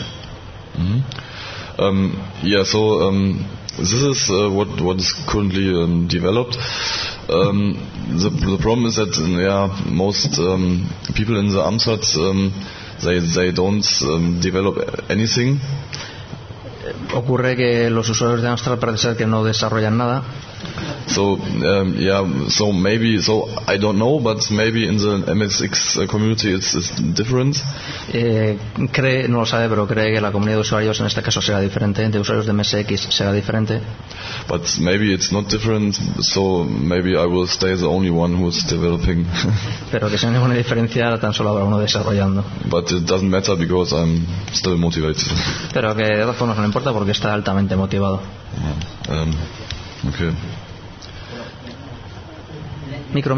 This is what is currently developed. The problem is that most people in the AMSAT they don't develop anything. Ocurre que los usuarios de Amstrad parece ser que no desarrollan nada. So maybe I don't know, but maybe in the MSX community it's different. No lo sabe, pero cree que la comunidad de usuarios en este caso será diferente, de usuarios de MSX será diferente. But maybe it's not different, so maybe I will stay the only one who's developing. Pero que sin ninguna diferencia, tan solo habrá uno desarrollando. But it doesn't matter because I'm still motivated. Pero que de todas formas no importa porque está altamente motivado. Okay. Micro.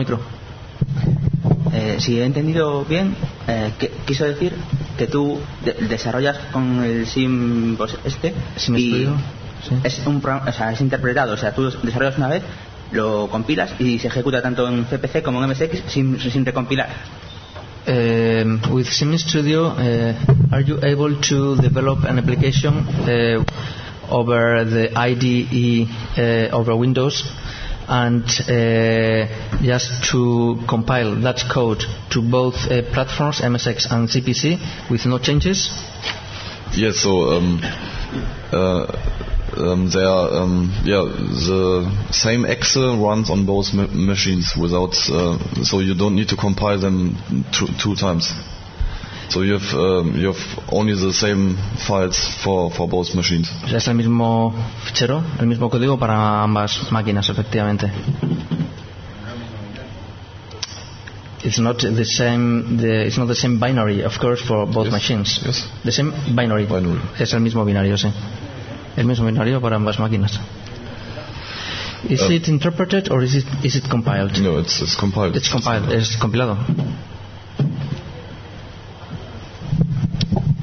Si he entendido bien, quiso decir que tú desarrollas con el Symboss Sim Studio, sí. Es un programa, o sea, es interpretado, o sea, tú desarrollas una vez, lo compilas y se ejecuta tanto en CPC como en MSX sin recompilar. With Sim Studio, are you able to develop an application over the IDE over Windows and just to compile that code to both platforms, MSX and CPC, with no changes? Yes, so they are the same Excel runs on both machines without so you don't need to compile them two times. So you have only the same files for both machines. Es el mismo fichero, el mismo código para ambas máquinas, efectivamente. It's not the same binary, of course, for both machines. Yes. The same binary. Es el mismo binario, sí. El mismo binario para ambas máquinas. Is it interpreted or is it compiled? No, it's compiled. It's compiled. Es compilado.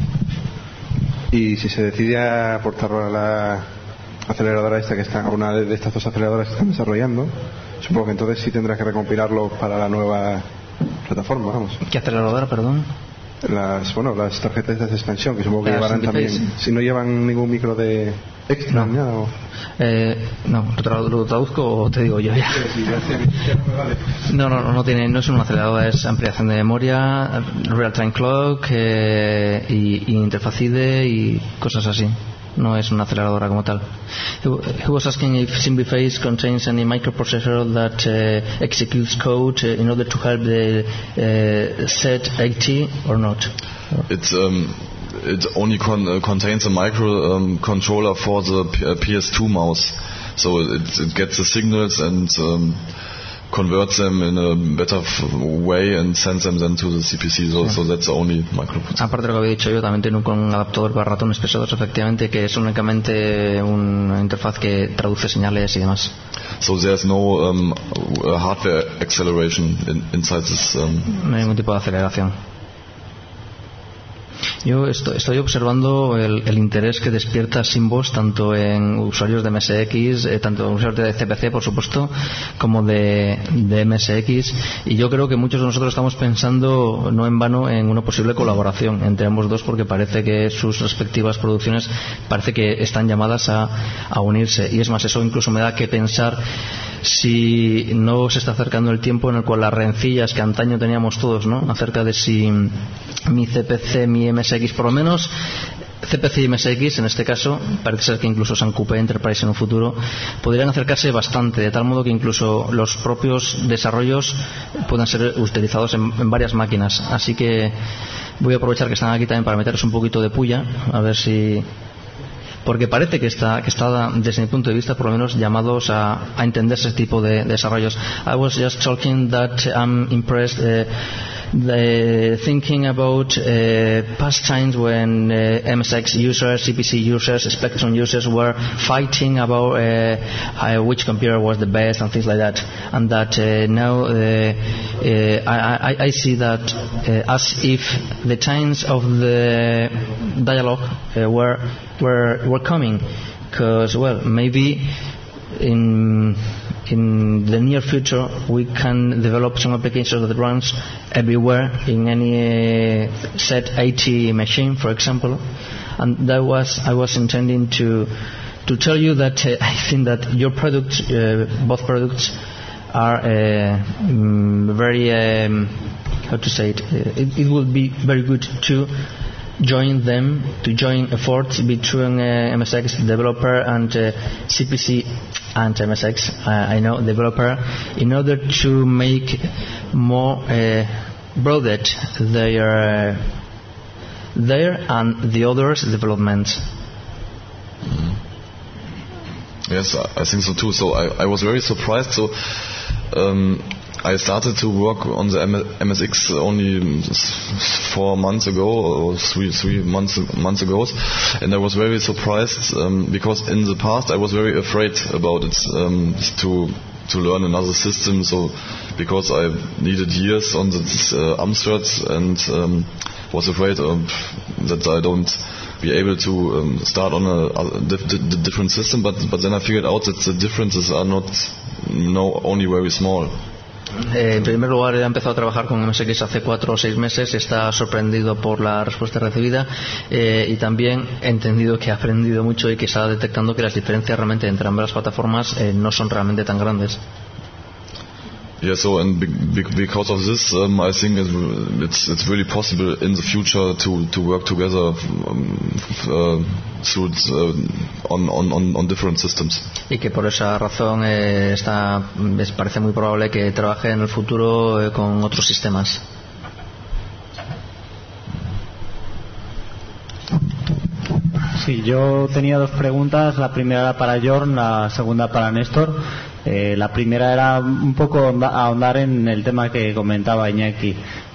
Y si se decide a aportarlo a la aceleradora esta que está, a una de estas dos aceleradoras que están desarrollando, supongo que entonces sí tendrás que recompilarlo para la nueva plataforma, vamos. ¿Qué aceleradora, perdón? Las tarjetas de expansión, que supongo que llevarán también, si no llevan ningún micro de extra, no. Nada, no, ¿lo traduzco o te digo yo ya? No tiene, no es una aceleradora, es ampliación de memoria, real time clock y interfaz IDE y cosas así. No es una aceleradora como tal. He was asking if Simbiface contains any microprocessor that executes code in order to help the Z80 or not. It only contains a microcontroller for the PS2 mouse, so it gets the signals and converts them in a better way and sends them then to the CPC, so that's the only microprocessor. Aparte de lo que había dicho yo, también tiene un adaptador para ratones pesados, efectivamente, que es únicamente una interfaz que traduce señales y demás. So there's no hardware acceleration inside this. No hay ningún tipo de aceleración. Yo estoy observando el interés que despierta Symboss tanto en usuarios de MSX, tanto en usuarios de CPC, por supuesto, como de MSX, y yo creo que muchos de nosotros estamos pensando, no en vano, en una posible colaboración entre ambos dos, porque parece que sus respectivas producciones parece que están llamadas a unirse, y es más, eso incluso me da que pensar si no se está acercando el tiempo en el cual las rencillas que antaño teníamos todos, ¿no?, acerca de si mi CPC, mi MSX, por lo menos CPC y MSX en este caso, parece ser que incluso Sun Coupe Enterprise en un futuro podrían acercarse bastante, de tal modo que incluso los propios desarrollos puedan ser utilizados en varias máquinas. Así que voy a aprovechar que están aquí también para meterles un poquito de puya, a ver si... porque parece que está desde mi punto de vista por lo menos llamados a entender ese tipo de desarrollos. I was just talking that I'm impressed thinking about past times when MSX users, CPC users, Spectrum users were fighting about which computer was the best and things like that, and that now I see that as if the times of the dialogue were coming, because maybe in the near future we can develop some applications that runs everywhere in any Z80 machine, for example, and I was intending to tell you that I think that your products, both products, are very how to say it. It would be very good to join efforts between MSX developer and CPC and MSX developer in order to make more broader their and the others developments. Yes, I think so too. So I was very surprised. So I started to work on the MSX only 4 months ago, or three months ago, and I was very surprised because in the past I was very afraid about it, to learn another system. So because I needed years on this Amstrad and was afraid that I don't be able to start on a different system. But then I figured out that the differences are not only very small. En primer lugar, he empezado a trabajar con MSX hace 4 o 6 meses. Está sorprendido por la respuesta recibida y también he entendido que ha aprendido mucho y que está detectando que las diferencias realmente entre ambas plataformas no son realmente tan grandes. Yeah, so and because of this, I think it's really possible in the future to work together on different systems. Y que por esa razón parece muy probable que trabaje en el futuro con otros sistemas. Sí, yo tenía 2 preguntas. La primera era para Jorn, la segunda para Néstor. La primera era un poco ahondar en el tema que comentaba Iñaki,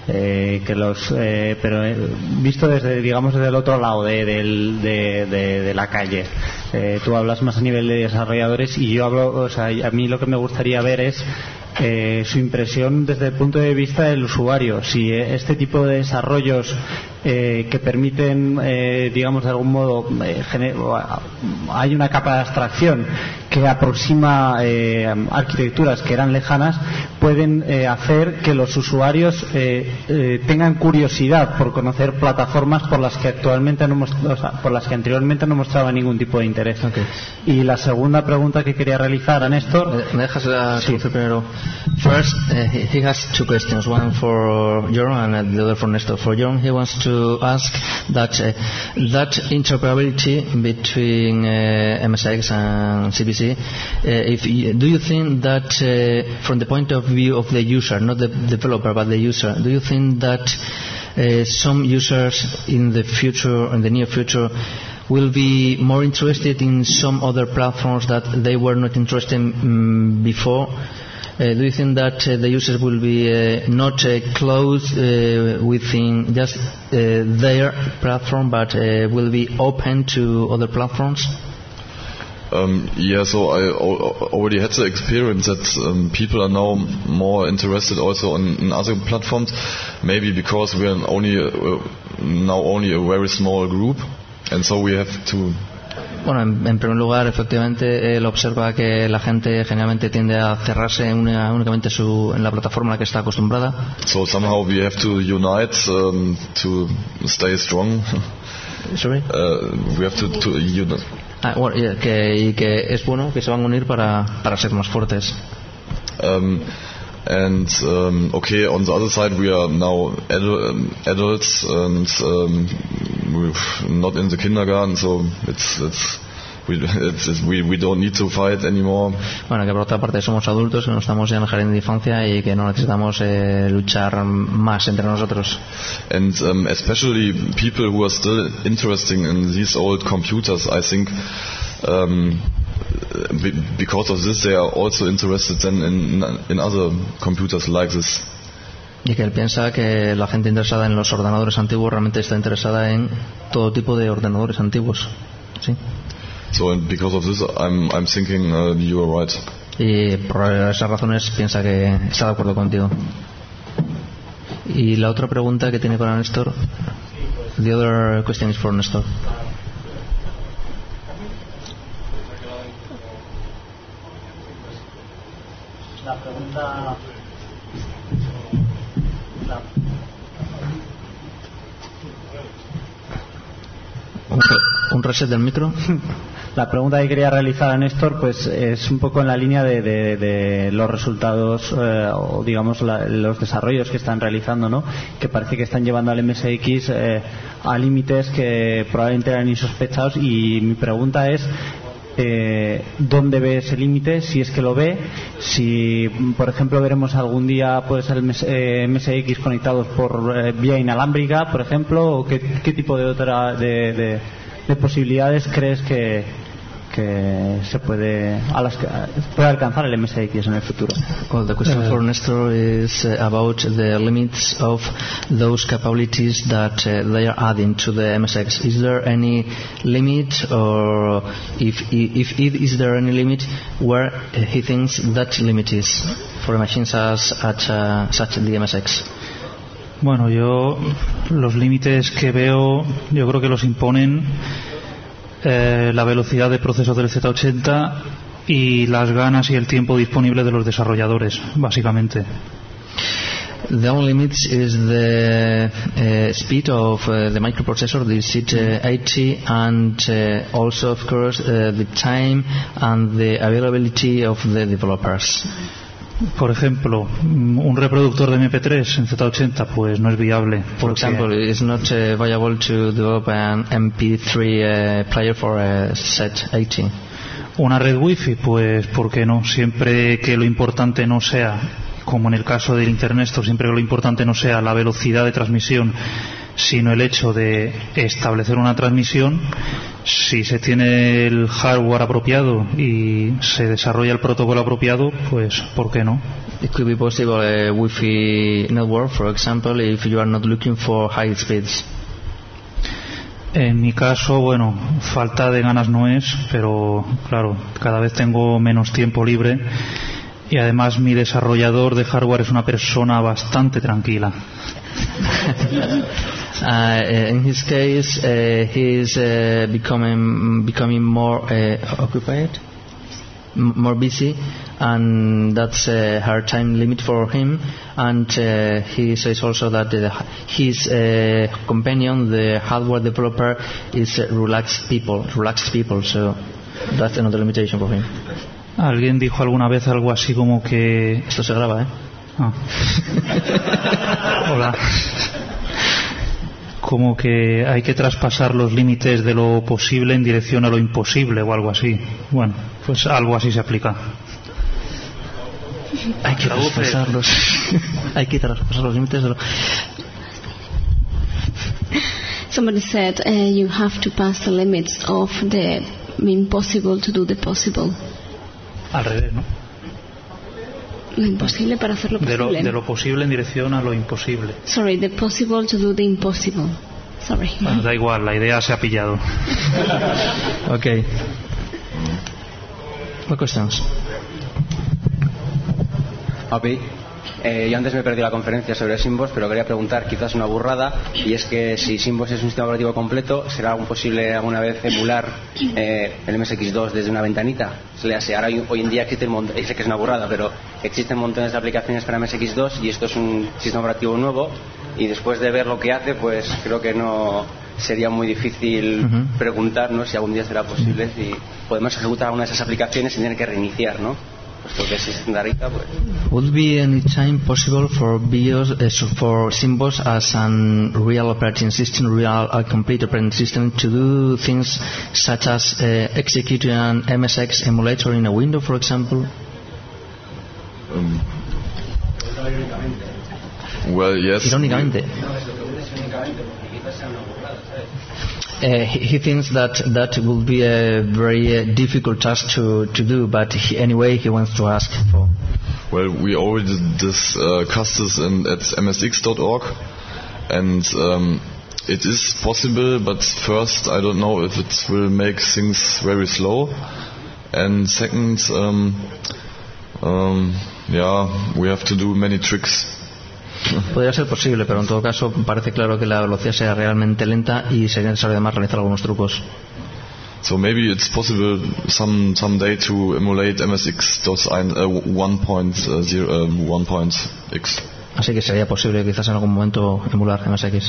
pero visto desde el otro lado de la calle. Tú hablas más a nivel de desarrolladores y yo hablo, a mí lo que me gustaría ver es su impresión desde el punto de vista del usuario. Si este tipo de desarrollos que permiten, digamos, de algún modo, hay una capa de abstracción que aproxima arquitecturas que eran lejanas, pueden hacer que los usuarios tengan curiosidad por conocer plataformas por las que anteriormente no mostraba ningún tipo de interés. Okay. Y la segunda pregunta que quería realizar a Néstor. ¿Me dejas traducir primero? First, he has two questions, one for Jorn and the other for Néstor. For Jorn, he wants to ask that interoperability between MSX and CPC, do you think that from the point of view of the user, not the developer but the user, do you think that some users in the near future will be more interested in some other platforms that they were not interested in before? Do you think that the users will be not closed within just their platform, but will be open to other platforms? So I already had the experience that people are now more interested also in other platforms, maybe because we are now only a very small group, and so we have to. Bueno, en primer lugar, efectivamente, él observa que la gente generalmente tiende a cerrarse únicamente en la plataforma a la que está acostumbrada. So somehow we have to unite to stay strong. Sorry? We have to unite. Que es bueno que se van a unir para ser más fuertes. On the other side we are now adults and we're not in the kindergarten, so we don't need to fight anymore. Bueno, que por otra parte somos adultos, que no estamos ya en el jardín de infancia y que no necesitamos luchar más entre nosotros. And especially people who are still interested in these old computers, I think because of this they are also interested then in other computers like this. Y que él piensa que la gente interesada en los ordenadores antiguos realmente está interesada en todo tipo de ordenadores antiguos. ¿Sí? So because of this I'm thinking you are right. Y por esas razones piensa que está de acuerdo contigo. Y la otra pregunta que tiene para Néstor. The other question is for Néstor. La pregunta. Un reset del micro. La pregunta que quería realizar a Néstor pues es un poco en la línea de los resultados o digamos los desarrollos que están realizando, ¿no? Que parece que están llevando al MSX a límites que probablemente eran insospechados, y mi pregunta es ¿dónde ve ese límite? Si es que lo ve, si por ejemplo veremos algún día pues el MSX conectados por vía inalámbrica, por ejemplo, o qué tipo de posibilidades crees que se puede alcanzar el MSX en el futuro. Well, the question for Nestor is about the limits of those capabilities that they are adding to the MSX. Is there any limit, or if is there any limit, where he thinks that limit is for machines such the MSX? Bueno, yo los límites que veo, yo creo que los imponen la velocidad de proceso del Z80 y las ganas y el tiempo disponible de los desarrolladores, básicamente. The only limit is the speed of the microprocessor, the Z80, and also, of course, the time and the availability of the developers. Por ejemplo, un reproductor de MP3 en Z80 pues no es viable. For example, it's not viable to develop an MP3 player for a Z80. Una red Wi-Fi, pues ¿por qué no? Siempre que lo importante no sea, como en el caso del Internet, siempre que lo importante no sea la velocidad de transmisión, sino el hecho de establecer una transmisión. Si se tiene el hardware apropiado y se desarrolla el protocolo apropiado, pues ¿por qué no? It could be possible a Wi-Fi network, for example, if you are not looking for high speeds. En mi caso, bueno, falta de ganas no es, pero claro, cada vez tengo menos tiempo libre y además mi desarrollador de hardware es una persona bastante tranquila. In his case, he's becoming more occupied, more busy, and that's a hard time limit for him. And he says also that his companion, the hardware developer, is relaxed people. So that's another limitation for him. Alguien dijo alguna vez algo así como que... Esto se graba, ¿eh? Ah. Hola. Como que hay que traspasar los límites de lo posible en dirección a lo imposible o algo así. Bueno, pues algo así se aplica. Hay que traspasar los límites de lo... Somebody said you have to pass the limits of the impossible to do the possible. Al revés, ¿no? Lo imposible para hacer lo posible. De lo posible en dirección a lo imposible. Sorry, the possible to do the impossible. Sorry. Bueno, da igual, la idea se ha pillado. Okay. What questions? Okay. Yo antes me perdí la conferencia sobre Symboss, pero quería preguntar quizás una burrada, y es que si Symboss es un sistema operativo completo, ¿será posible alguna vez emular el MSX2 desde una ventanita? Ahora hoy en día existen sé que es una burrada, pero existen montones de aplicaciones para MSX2 y esto es un sistema operativo nuevo, y después de ver lo que hace, pues creo que no sería muy difícil preguntarnos si algún día será posible, si podemos ejecutar alguna de esas aplicaciones sin tener que reiniciar, ¿no? Would be any time possible for for Symboss as an real operating system, complete operating system, to do things such as executing an MSX emulator in a window, for example? Well, yes. Irónicamente. He thinks that will be a very difficult task to do, but anyway he wants to ask for. Well, we already discussed this at msx.org, and it is possible, but first I don't know if it will make things very slow, and second, we have to do many tricks. Podría ser posible, pero en todo caso parece claro que la velocidad sea realmente lenta y sería necesario además realizar algunos trucos. So maybe it's possible someday to emulate MSX.1.x. Así que sería posible quizás en algún momento emular MSX.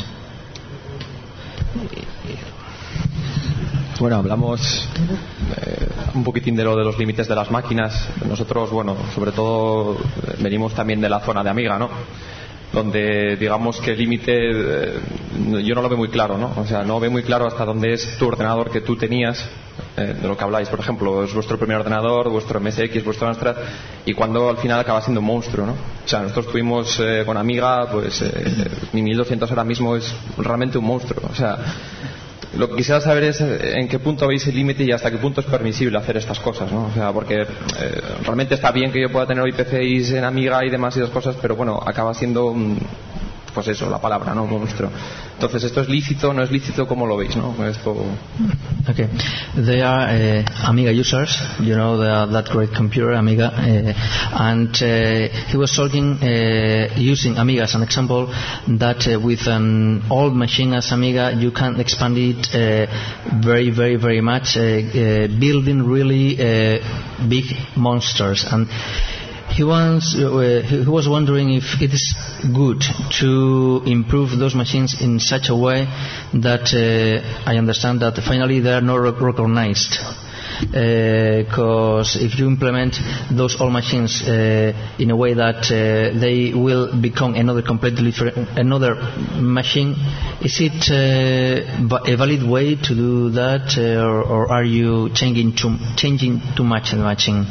Bueno, hablamos un poquitín de los límites de las máquinas. Nosotros, sobre todo venimos también de la zona de Amiga, ¿no? Donde digamos que el límite yo no lo veo muy claro, ¿no? O sea, no veo muy claro hasta dónde es tu ordenador que tú tenías, de lo que habláis, por ejemplo, es vuestro primer ordenador, vuestro MSX, vuestro Amstrad, y cuando al final acaba siendo un monstruo, ¿no? O sea, nosotros tuvimos con Amiga, pues mi 1200 ahora mismo es realmente un monstruo. O sea, lo que quisiera saber es en qué punto veis el límite y hasta qué punto es permisible hacer estas cosas, ¿no? O sea, porque realmente está bien que yo pueda tener hoy PCIs en Amiga y demás y esas cosas, pero bueno, acaba siendo pues eso, la palabra, ¿no? Monstruo. Entonces, ¿esto es lícito? ¿No es lícito? ¿Cómo lo veis, no? Esto... Okay, they are Amiga users, you know, that great computer Amiga, and he was talking using Amiga as an example, that with an old machine as Amiga you can expand it very, very, very much, building really big monsters. And he was wondering if it is good to improve those machines in such a way that I understand that finally they are not recognized. Because if you implement those old machines in a way that they will become another completely different, another machine, is it a valid way to do that, or are you changing too much the machine?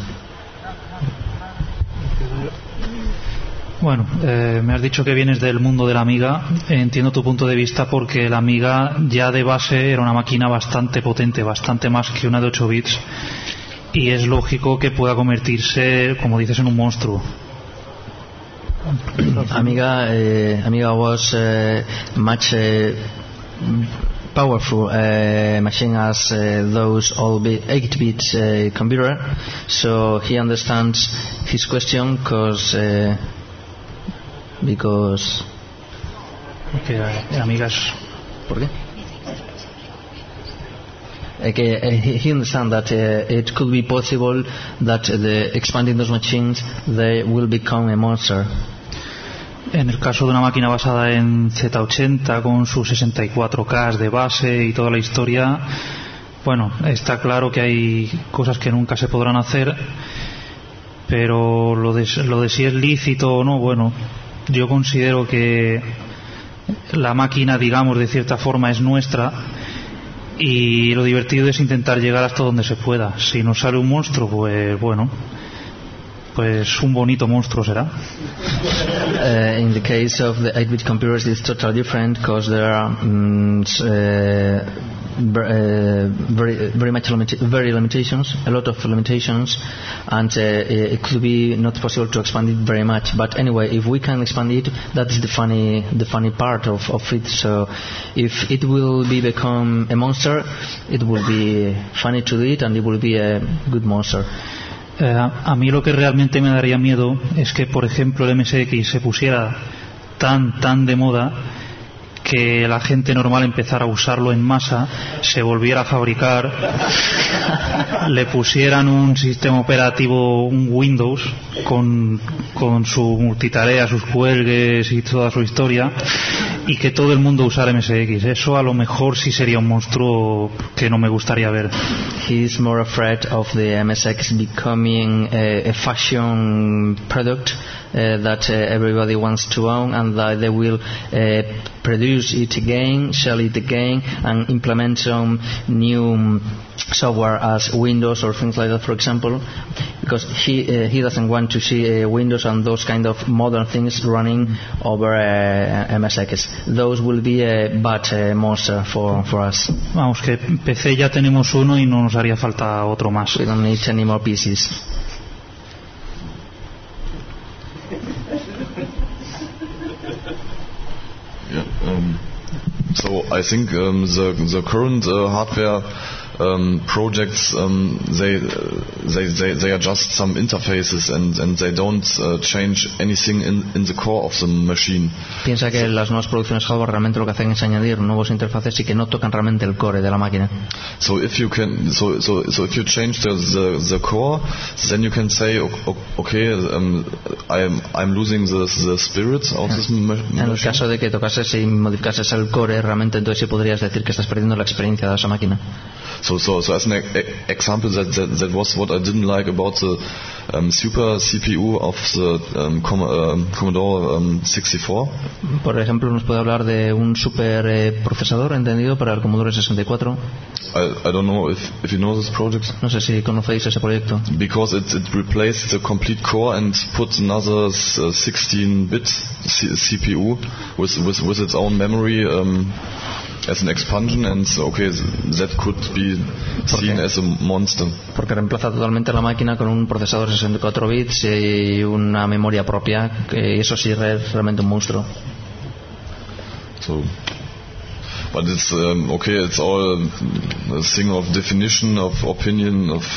Bueno, me has dicho que vienes del mundo de la Amiga. Entiendo tu punto de vista porque la Amiga ya de base era una máquina bastante potente, bastante más que una de 8 bits, y es lógico que pueda convertirse, como dices, en un monstruo. Amiga was much powerful machine as those all 8-bit computer, so he understands his question because Amiga es ¿Por qué? Okay, he understands that it could be possible that expanding those machines, they will become a monster. En el caso de una máquina basada en Z80 con sus 64K de base y toda la historia, bueno, está claro que hay cosas que nunca se podrán hacer, pero lo de si es lícito o no, bueno, yo considero que la máquina, digamos, de cierta forma es nuestra. Y lo divertido es intentar llegar hasta donde se pueda. Si nos sale un monstruo, pues bueno, pues un bonito monstruo será. In the case of the 8-bit computers, it's totally different because there are very limitations, a lot of limitations, and it could be not possible to expand it very much. But anyway, if we can expand it, that is the funny part of it. So if it will become a monster, it will be funny to do it, and it will be a good monster. A mí lo que realmente me daría miedo es que, por ejemplo, el MSX se pusiera tan de moda que la gente normal empezara a usarlo en masa, se volviera a fabricar, le pusieran un sistema operativo, un Windows, con su multitarea, sus cuelgues y toda su historia, y que todo el mundo usara MSX. Eso a lo mejor sí sería un monstruo que no me gustaría ver. He's more afraid of the MSX becoming a fashion product that everybody wants to own, and that they will produce it again, sell it again, and implement some new software as Windows or things like that, for example, because he doesn't want to see Windows and those kind of modern things running over MSX. Those will be a bad monster for us. Vamos, que PC ya tenemos uno y no nos haría falta otro más. We don't need any more PCs. So I think the current hardware projects, they are just some interfaces and they don't change anything in the core of the machine. Piensa que las nuevas producciones hardware realmente lo que hacen es añadir nuevos interfaces y que no tocan realmente el core de la máquina. So if you can, so if you change the core, then you can say, okay, I'm losing the spirit of this machine. En el caso de que tocases y modificases el core, realmente entonces sí podrías decir que estás perdiendo la experiencia de esa máquina. So as an example, that was what I didn't like about the super CPU of the Commodore 64. Por ejemplo, nos puede hablar de un super procesador entendido para el Commodore 64. I don't know if you know this project. No sé si conocéis ese proyecto. Because it replaced the complete core and put another 16-bit CPU with its own memory as an expansion, and okay, that could be seen as a monster. Porque reemplaza totalmente la máquina con un procesador 64 bits y una memoria propia, que eso sí es realmente un monstruo. So, but it's okay, it's all a thing of definition, of opinion, of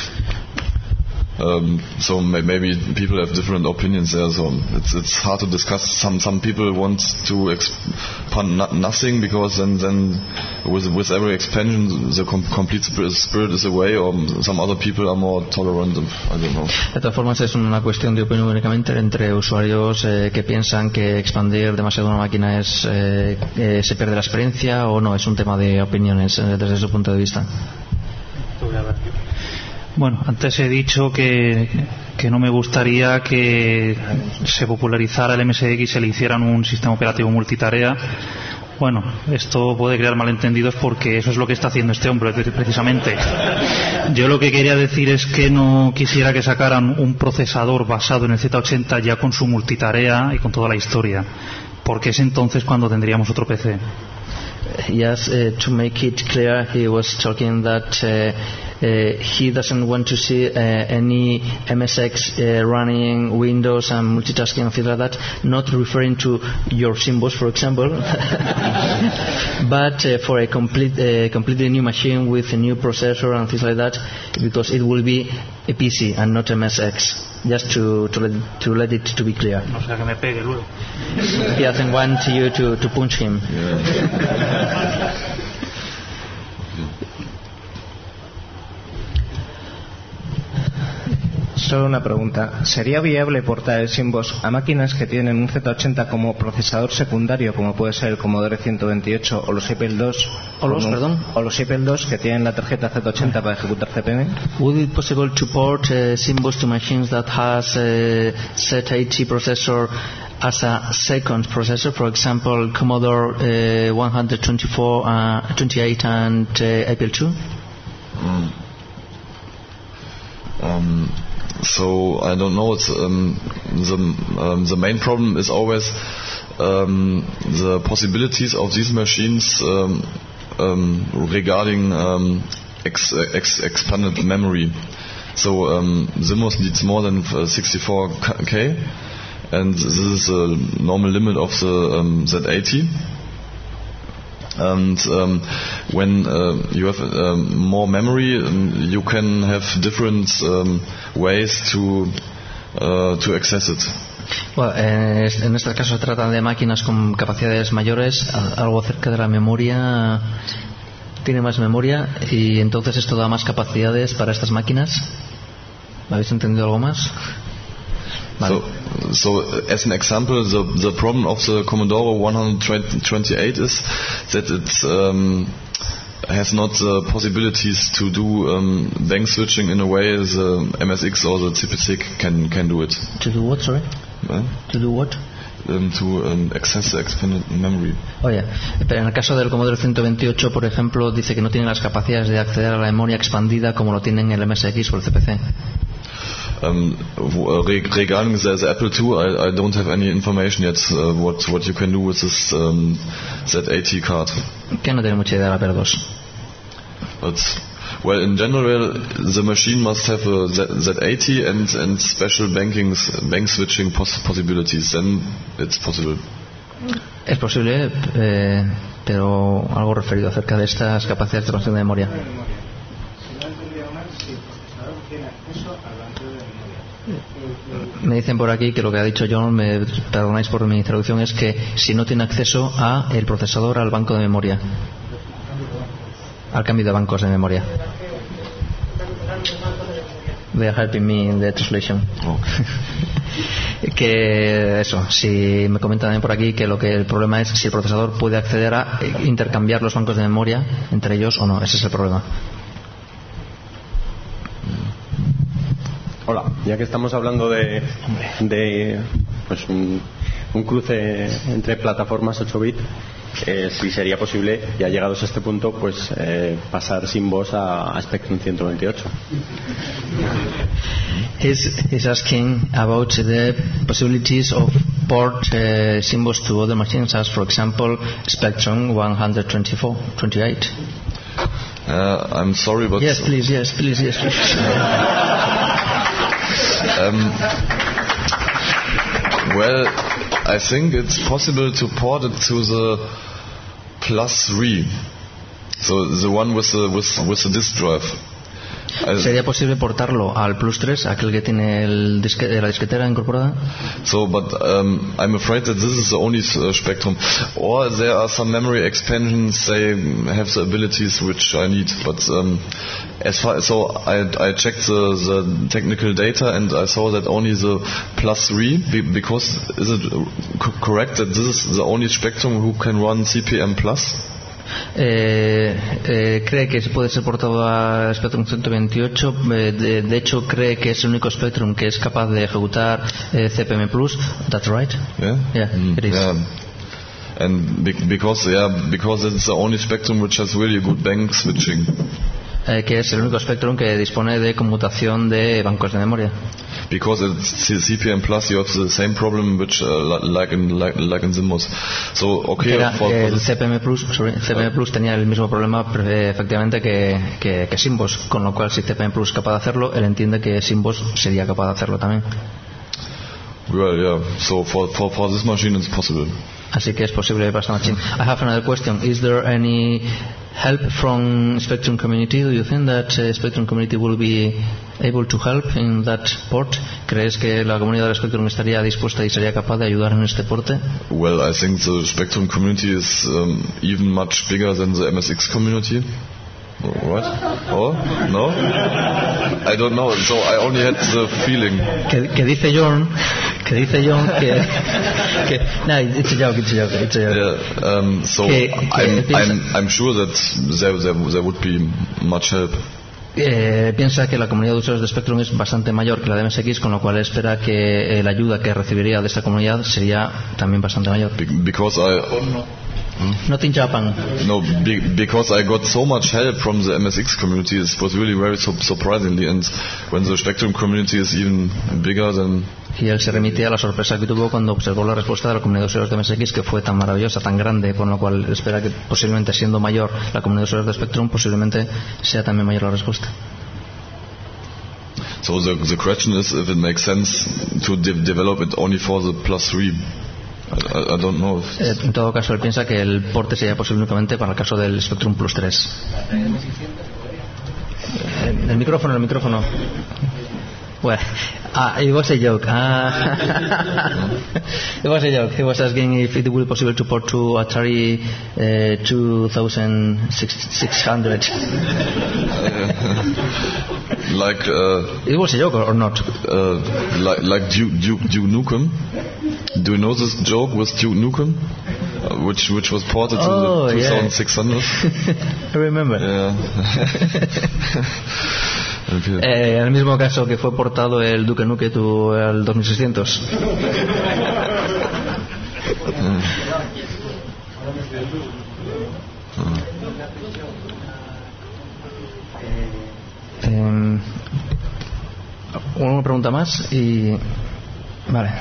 so maybe people have different opinions there, so it's hard to discuss. Some people want to expand nothing, because then with every expansion the complete spirit is away, or some other people are more tolerant. I don't know. De todas formas, es una cuestión de opinión únicamente entre usuarios que piensan que expandir demasiado una máquina es se pierde la experiencia, o no, es un tema de opiniones desde su punto de vista. Bueno, antes he dicho que no me gustaría que se popularizara el MSX y se le hicieran un sistema operativo multitarea. Bueno, esto puede crear malentendidos porque eso es lo que está haciendo este hombre precisamente. Yo lo que quería decir es que no quisiera que sacaran un procesador basado en el Z80 ya con su multitarea y con toda la historia, porque es entonces cuando tendríamos otro PC. Yes, to make it clear, he was talking that he doesn't want to see any MSX running Windows and multitasking and things like that, not referring to your symbols, for example, but for a completely new machine with a new processor and things like that, because it will be a PC and not MSX. Just to let it to be clear. O sea, que me pegue luego. He doesn't want you to punch him. Solo una pregunta. ¿Sería viable portar el Symboss a máquinas que tienen un Z80 como procesador secundario, como puede ser el Commodore 128 o los Apple II? O los Apple II que tienen la tarjeta Z80 para ejecutar CPM? Would it be possible to port Symboss to machines that has a Z80 processor as a second processor, for example, Commodore 124, 28 and Apple II? So I don't know. It's the main problem is always the possibilities of these machines regarding expanded memory. So Symboss needs more than 64K, and this is the normal limit of the Z80. And when you have more memory, you can have different ways to access it. Well, en este caso se trata de máquinas con capacidades mayores, algo cerca de la memoria, tiene más memoria, y entonces esto da más capacidades para estas máquinas. ¿Habéis entendido algo más? Vale. So as an example, the problem of the Commodore 128 is that it has not the possibilities to do bank switching in a way the MSX or the CPC can do it. To do what, sorry? To do what? To access the expanded memory. Oye, pero en el caso del Commodore 128, por ejemplo, dice que no tiene las capacidades de acceder a la memoria expandida como lo tienen el MSX o el CPC. Regarding the Apple II, I don't have any information yet what you can do with this Z80 card. Que no tiene mucha idea del Apple II. But, well, in general, the machine must have a Z80 and special bank switching possibilities. Then it's possible. Es posible, pero algo referido acerca de estas capacidades de transferencia de memoria. Me dicen por aquí que lo que ha dicho John, me perdonáis por mi traducción, es que si no tiene acceso a el procesador, al banco de memoria, al cambio de bancos de memoria. They are helping me in the translation. Que eso, si me comentan también por aquí que el problema es si el procesador puede acceder a intercambiar los bancos de memoria entre ellos o no. Ese es el problema. Hola, ya que estamos hablando de pues un cruce entre plataformas 8-bit, si sería posible, ya llegados a este punto, pues pasar Symboss a Spectrum 128. He's asking about the possibilities of port Symboss to other machines, as for example Spectrum 128. I'm sorry, but yes, please. Well, I think it's possible to port it to the Plus 3, so the one with the disk drive. ¿Sería posible portarlo al Plus 3, aquel que tiene la disquetera incorporada? So, but I'm afraid that this is the only Spectrum. Or there are some memory expansions, they have the abilities which I need. But I checked the technical data and I saw that only the Plus 3, because is it correct that this is the only Spectrum who can run CP/M Plus? Cree que puede ser portado a Spectrum 128. De hecho, cree que es el único Spectrum que es capaz de ejecutar CPM Plus. That's right? Yeah, it is. Yeah. And because it's the only Spectrum which has really good bank switching. Que es el único Spectrum que dispone de conmutación de bancos de memoria. because at CPM Plus you have the same problem which like in Simbos. So okay, el CPM Plus tenía el mismo problema efectivamente que Simbos, con lo cual si CPM Plus es capaz de hacerlo, él entiende que Simbos sería capaz de hacerlo también. Well, yeah. So for this machine it's possible. Así que es posible para esta machine. I have another question. Is there any help from Spectrum community? Do you think that Spectrum community will be able to help in that port? ¿Crees que la comunidad de Spectrum estaría dispuesta y sería capaz de ayudar en este porte? Well, I think the Spectrum community is even much bigger than the MSX community. What? Oh? No? I don't know. So I only had the feeling. Que dice John que no, it's a joke. Yeah, so I'm sure that there would be much help. Piensa que la comunidad de usuarios de Spectrum es bastante mayor que la de MSX, con lo cual espera que la ayuda que recibiría de esta comunidad sería también bastante mayor. Because Not in Japan. No, because I got so much help from the MSX community. It was really very surprisingly, and when the Spectrum community is even bigger than. Y él se remite a la sorpresa que tuvo cuando observó la respuesta de la comunidad de usuarios de MSX, que fue tan maravillosa, tan grande, con lo cual espera que posiblemente siendo mayor la comunidad de usuarios de Spectrum, posiblemente sea también mayor la respuesta. So the question is if it makes sense to develop it only for the +3. I don't know. En todo caso, él piensa que el porte sería posible únicamente para el caso del Spectrum Plus 3. El micrófono. Well, it was a joke. It was a joke. He was asking if it would be possible to port to Atari 2600. Like. It was a joke or not? Like Duke Nukem. Do you know this joke with Duke Nukem, which was ported to the 2600? Yeah. I remember. Yeah. En el mismo caso que fue portado el Duke Nukem al 2600. Una pregunta más y vale.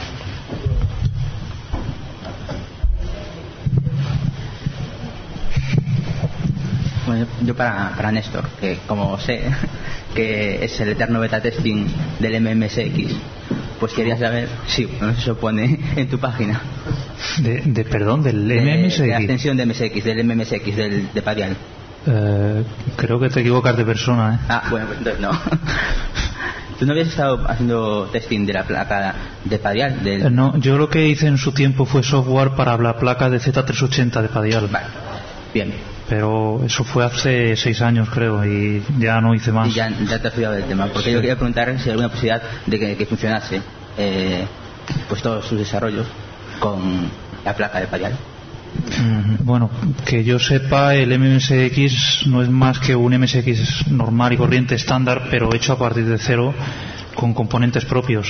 Bueno, yo para Néstor, que como sé que es el eterno beta testing del MMSX, pues quería saber si se pone en tu página. Perdón, del MMSX. De la extensión de MSX, del MMSX, de Padial. Creo que te equivocas de persona, bueno, pues entonces no. ¿Tú no habías estado haciendo testing de la placa de Padial? No, yo lo que hice en su tiempo fue software para la placa de Z380 de Padial. Vale, bien. Pero eso fue hace 6 años, creo, y ya no hice más. Y ya te has olvidado del tema, porque yo quería preguntar si hay alguna posibilidad de que funcionase pues todos sus desarrollos con la placa de Padial. Bueno, que yo sepa, el MSX no es más que un MSX normal y corriente estándar, pero hecho a partir de cero con componentes propios.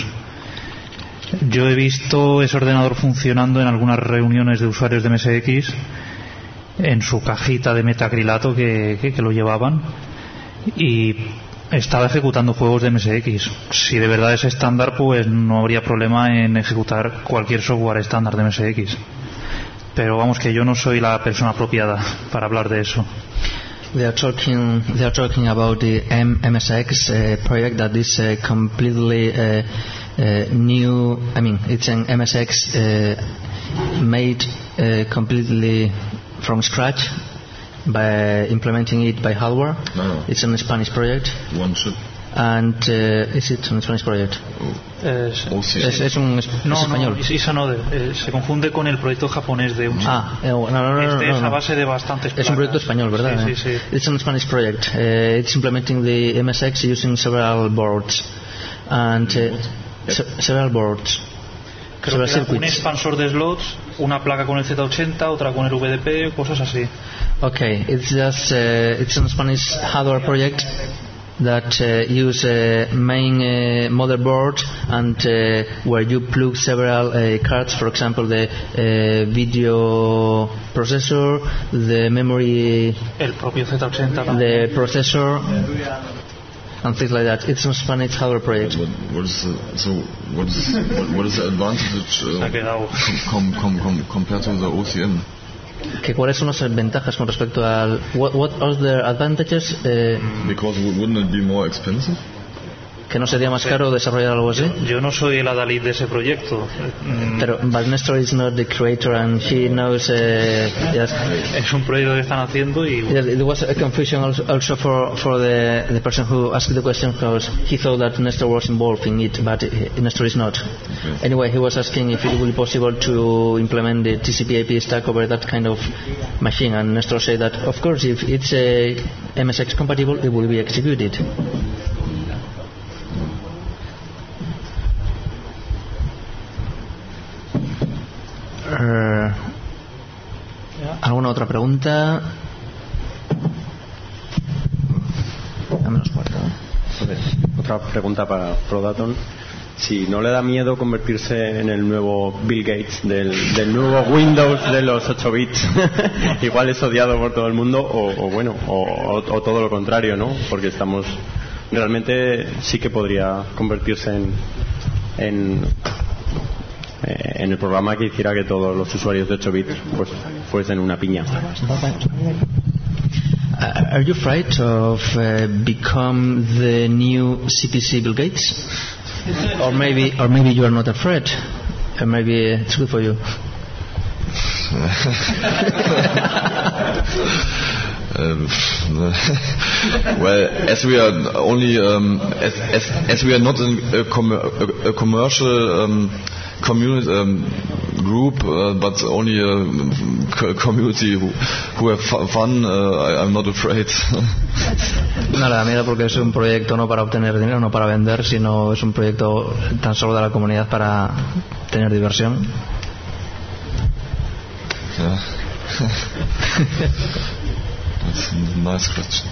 Yo he visto ese ordenador funcionando en algunas reuniones de usuarios de MSX en su cajita de metacrilato que lo llevaban, y estaba ejecutando juegos de MSX. Si de verdad es estándar, pues no habría problema en ejecutar cualquier software estándar de MSX. Pero vamos, que yo no soy la persona apropiada para hablar de eso. They are talking about the MSX project that is completely new. I mean, it's an MSX made completely from scratch by implementing it by hardware. No. It's a Spanish project. One chip. And is it a Spanish project? Es español. Se confunde con el proyecto japonés de un chip. Es a base de bastantes placas. Es un proyecto español, ¿verdad? Sí. It's a Spanish project. It's implementing the MSX using several boards and several boards. Creo que era un expansor de slots, una placa con el Z80, otra con el VDP, cosas así. Okay, it's just it's a Spanish hardware project that use main motherboard and where you plug several cards, for example the video processor, the memory, el propio Z80 the processor, and things like that. It's an Spanish hardware project. What is the advantage compared to the OCN? ¿Cuáles son las ventajas con respecto al what are the advantages? Because wouldn't it be more expensive? ¿Que no sería más caro desarrollar algo así? Yo no soy el adalid de ese proyecto. Pero but Nestor is not the creator and he knows. Yes. Es un proyecto que están haciendo y. Yes, it was a confusion also for the person who asked the question because he thought that Nestor was involved in it, but Nestor is not. Okay. Anyway, he was asking if it would be possible to implement the TCP/IP stack over that kind of machine, and Nestor said that of course if it's MSX compatible, it will be executed. ¿Alguna otra pregunta? Otra pregunta para Prodaton. Si no le da miedo convertirse en el nuevo Bill Gates del nuevo Windows de los 8 bits, igual es odiado por todo el mundo o todo lo contrario, ¿no? Porque realmente sí que podría convertirse en el programa que hiciera que todos los usuarios de 8 bits pues fuesen una piña. Are you afraid of become the new CPC Bill Gates? Or maybe you are not afraid, and maybe it's good for you. Well, as we are only as we are not in a commercial community group, but only a community who have fun, I'm not afraid. No le da miedo porque es un proyecto no para obtener dinero, no para vender, sino es un proyecto tan solo de la comunidad para tener diversión. Yeah. That's a nice question.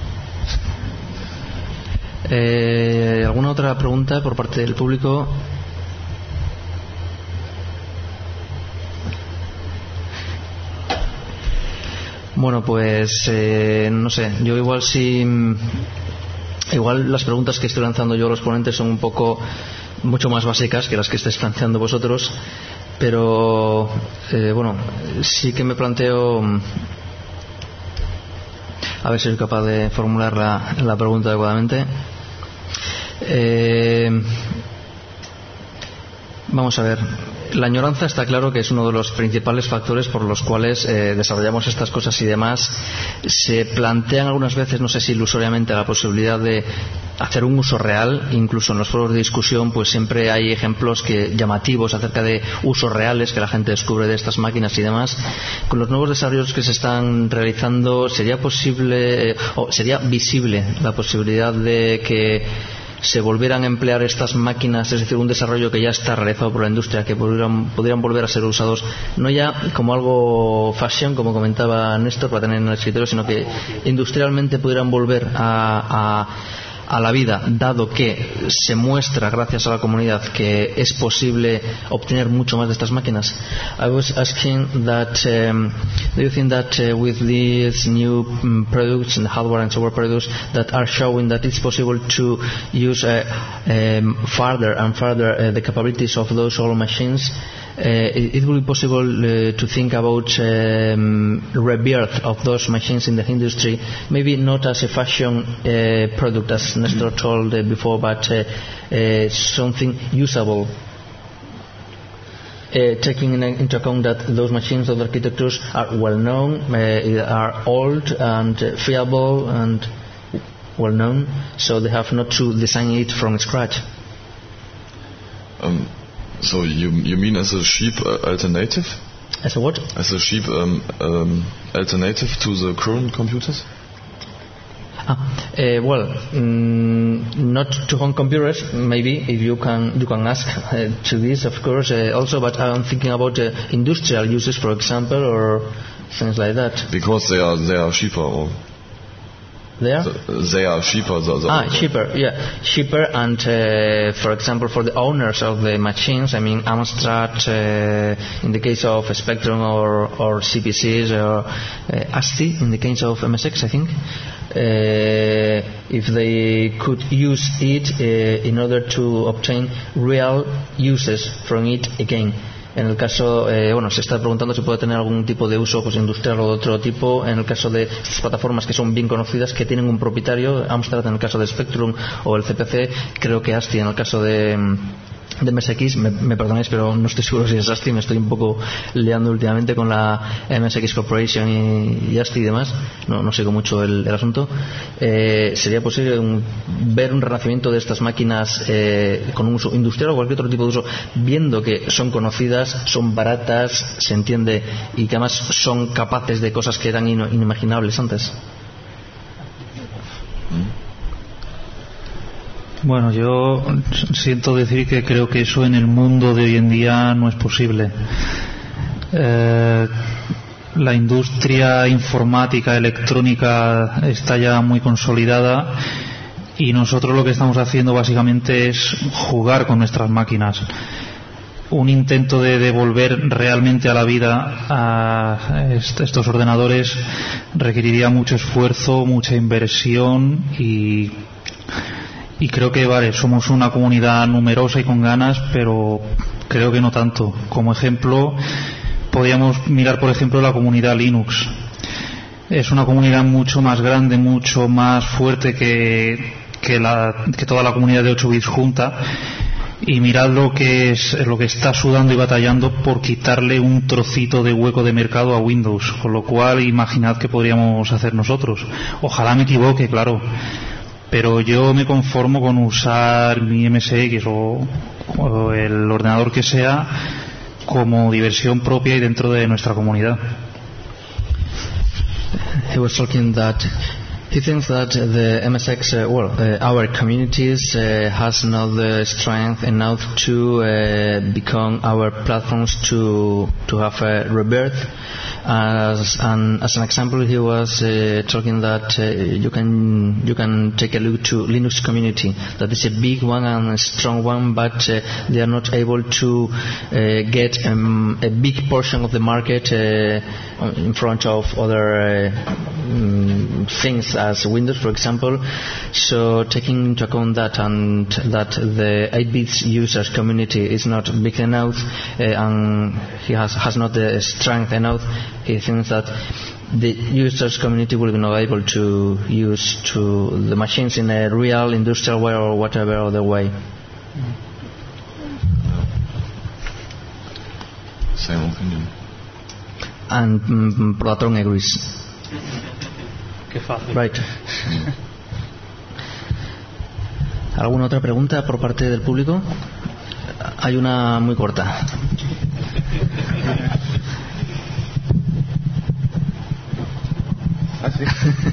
¿Alguna otra pregunta por parte del público? Bueno, pues no sé, yo igual las preguntas que estoy lanzando yo a los ponentes son mucho más básicas que las que estáis planteando vosotros, pero bueno, sí que me planteo, a ver si soy capaz de formular la pregunta adecuadamente. Vamos a ver. La añoranza está claro que es uno de los principales factores por los cuales desarrollamos estas cosas y demás. Se plantean algunas veces, no sé si ilusoriamente, la posibilidad de hacer un uso real. Incluso en los foros de discusión pues siempre hay ejemplos llamativos acerca de usos reales que la gente descubre de estas máquinas y demás. Con los nuevos desarrollos que se están realizando, ¿sería posible o sería visible la posibilidad de que se volvieran a emplear estas máquinas, es decir, un desarrollo que ya está realizado por la industria, que pudieran volver a ser usados no ya como algo fashion, como comentaba Néstor, para tener en el escritorio, sino que industrialmente pudieran volver a la vida, dado que se muestra gracias a la comunidad que es posible obtener mucho más de estas máquinas? I was asking that do you think that with these new products and hardware and software products that are showing that it's possible to use further and further the capabilities of those old machines, it will be possible to think about rebirth of those machines in the industry, maybe not as a fashion product as Nestor told before, but something usable, taking into account that those machines, those architectures are well known, are old and fiable and well known, so they have not to design it from scratch. So you mean as a cheap alternative? As a what? As a cheap alternative to the current computers? Not to home computers. Maybe if you can ask to this, of course, also. But I'm thinking about industrial uses, for example, or things like that. Because they are cheaper. Or They are cheaper. Cheaper, and for example, for the owners of the machines, I mean Amstrad, in the case of Spectrum or CPCs, or ASCII in the case of MSX, I think. if they could use it in order to obtain real uses from it again. En el caso, se está preguntando si puede tener algún tipo de uso pues industrial o de otro tipo. En el caso de estas plataformas que son bien conocidas, que tienen un propietario, Amstrad en el caso de Spectrum o el CPC, creo que ASCII en el caso de MSX, me perdonáis, pero no estoy seguro si es ASCII, me estoy un poco liando últimamente con la MSX Corporation y ASCII y demás, no sigo mucho el asunto. ¿Sería posible ver un renacimiento de estas máquinas con un uso industrial o cualquier otro tipo de uso, viendo que son conocidas, son baratas, se entiende, y que además son capaces de cosas que eran inimaginables antes? Bueno, yo siento decir que creo que eso en el mundo de hoy en día no es posible. La industria informática, electrónica está ya muy consolidada y nosotros lo que estamos haciendo básicamente es jugar con nuestras máquinas. Un intento de devolver realmente a la vida a estos ordenadores requeriría mucho esfuerzo, mucha inversión y creo que somos una comunidad numerosa y con ganas, pero creo que no tanto. Como ejemplo, podríamos mirar por ejemplo la comunidad Linux. Es una comunidad mucho más grande, mucho más fuerte que toda la comunidad de 8 bits junta, y mirad lo que está sudando y batallando por quitarle un trocito de hueco de mercado a Windows, con lo cual imaginad qué podríamos hacer nosotros. Ojalá me equivoque, claro, pero yo me conformo con usar mi MSX o el ordenador que sea como diversión propia y dentro de nuestra comunidad. He was talking that he thinks that the MSX, our communities has not the strength enough to become our platforms to have a rebirth. As an example, he was talking that you can take a look to Linux community. That is a big one and a strong one, but they are not able to get a big portion of the market in front of other things as Windows, for example. So taking into account that and that the 8-bit users community is not big enough and he has not the strength enough, he thinks that the users community will be not able to use to the machines in a real industrial way or whatever other way. Same opinion. And Platón agrees. Qué fácil. Right. ¿Alguna otra pregunta por parte del público? Hay una muy corta. ¿Sí?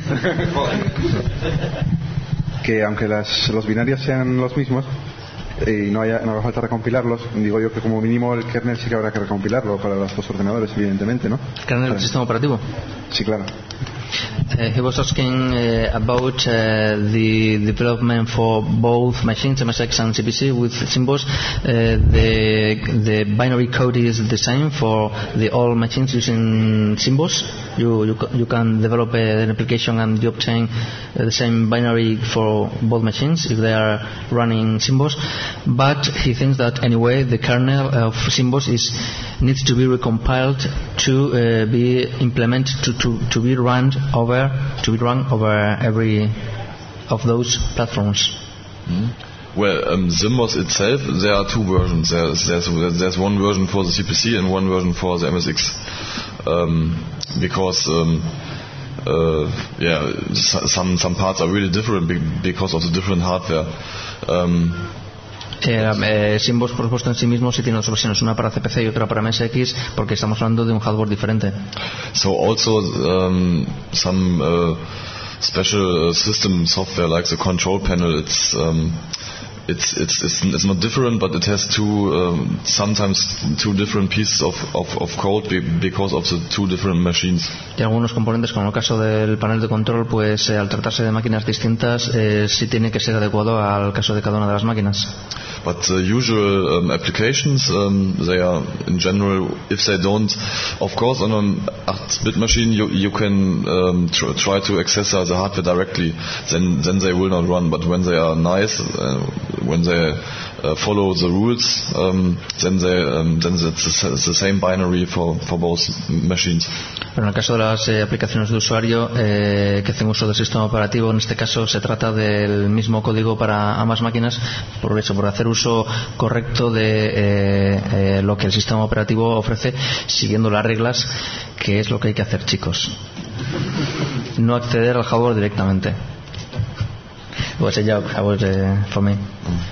Que aunque los binarios sean los mismos y no haga falta recompilarlos, digo yo que como mínimo el kernel sí que habrá que recompilarlo para los dos ordenadores, evidentemente, ¿no? ¿Kernel del sistema operativo? Sí, claro. He was asking about the development for both machines, MSX and CPC, with Symbos. The binary code is the same for the all machines using Symbos. You can develop an application and you obtain the same binary for both machines if they are running Symbos. But he thinks that anyway the kernel of Symbos needs to be recompiled to be implemented to be run over every of those platforms. Well, Symbos itself, there are two versions. There's one version for the CPC and one version for the MSX. Because some parts are really different because of the different hardware. Symbos, por supuesto, en sí mismo sí tiene dos versiones, una para CPC y otra para MSX, porque estamos hablando de un hardware diferente. So also some special system software like the control panel, it's not different, but it has sometimes two different pieces of code because of the two different machines. Y algunos componentes, como el caso del panel de control, pues al tratarse de máquinas distintas, sí tiene que ser adecuado al caso de cada una de las máquinas. But the usual applications, they are in general, if they don't, of course on an 8-bit machine you can try to access the hardware directly, then they will not run. But when they are nice, when they follow the rules, then it's the same binary for both machines. Pero en el caso de las aplicaciones de usuario que hacen uso del sistema operativo, en este caso se trata del mismo código para ambas máquinas, por hacer uso correcto de lo que el sistema operativo ofrece, siguiendo las reglas, que es lo que hay que hacer, chicos. No acceder al hardware directamente. Was a joke, for me.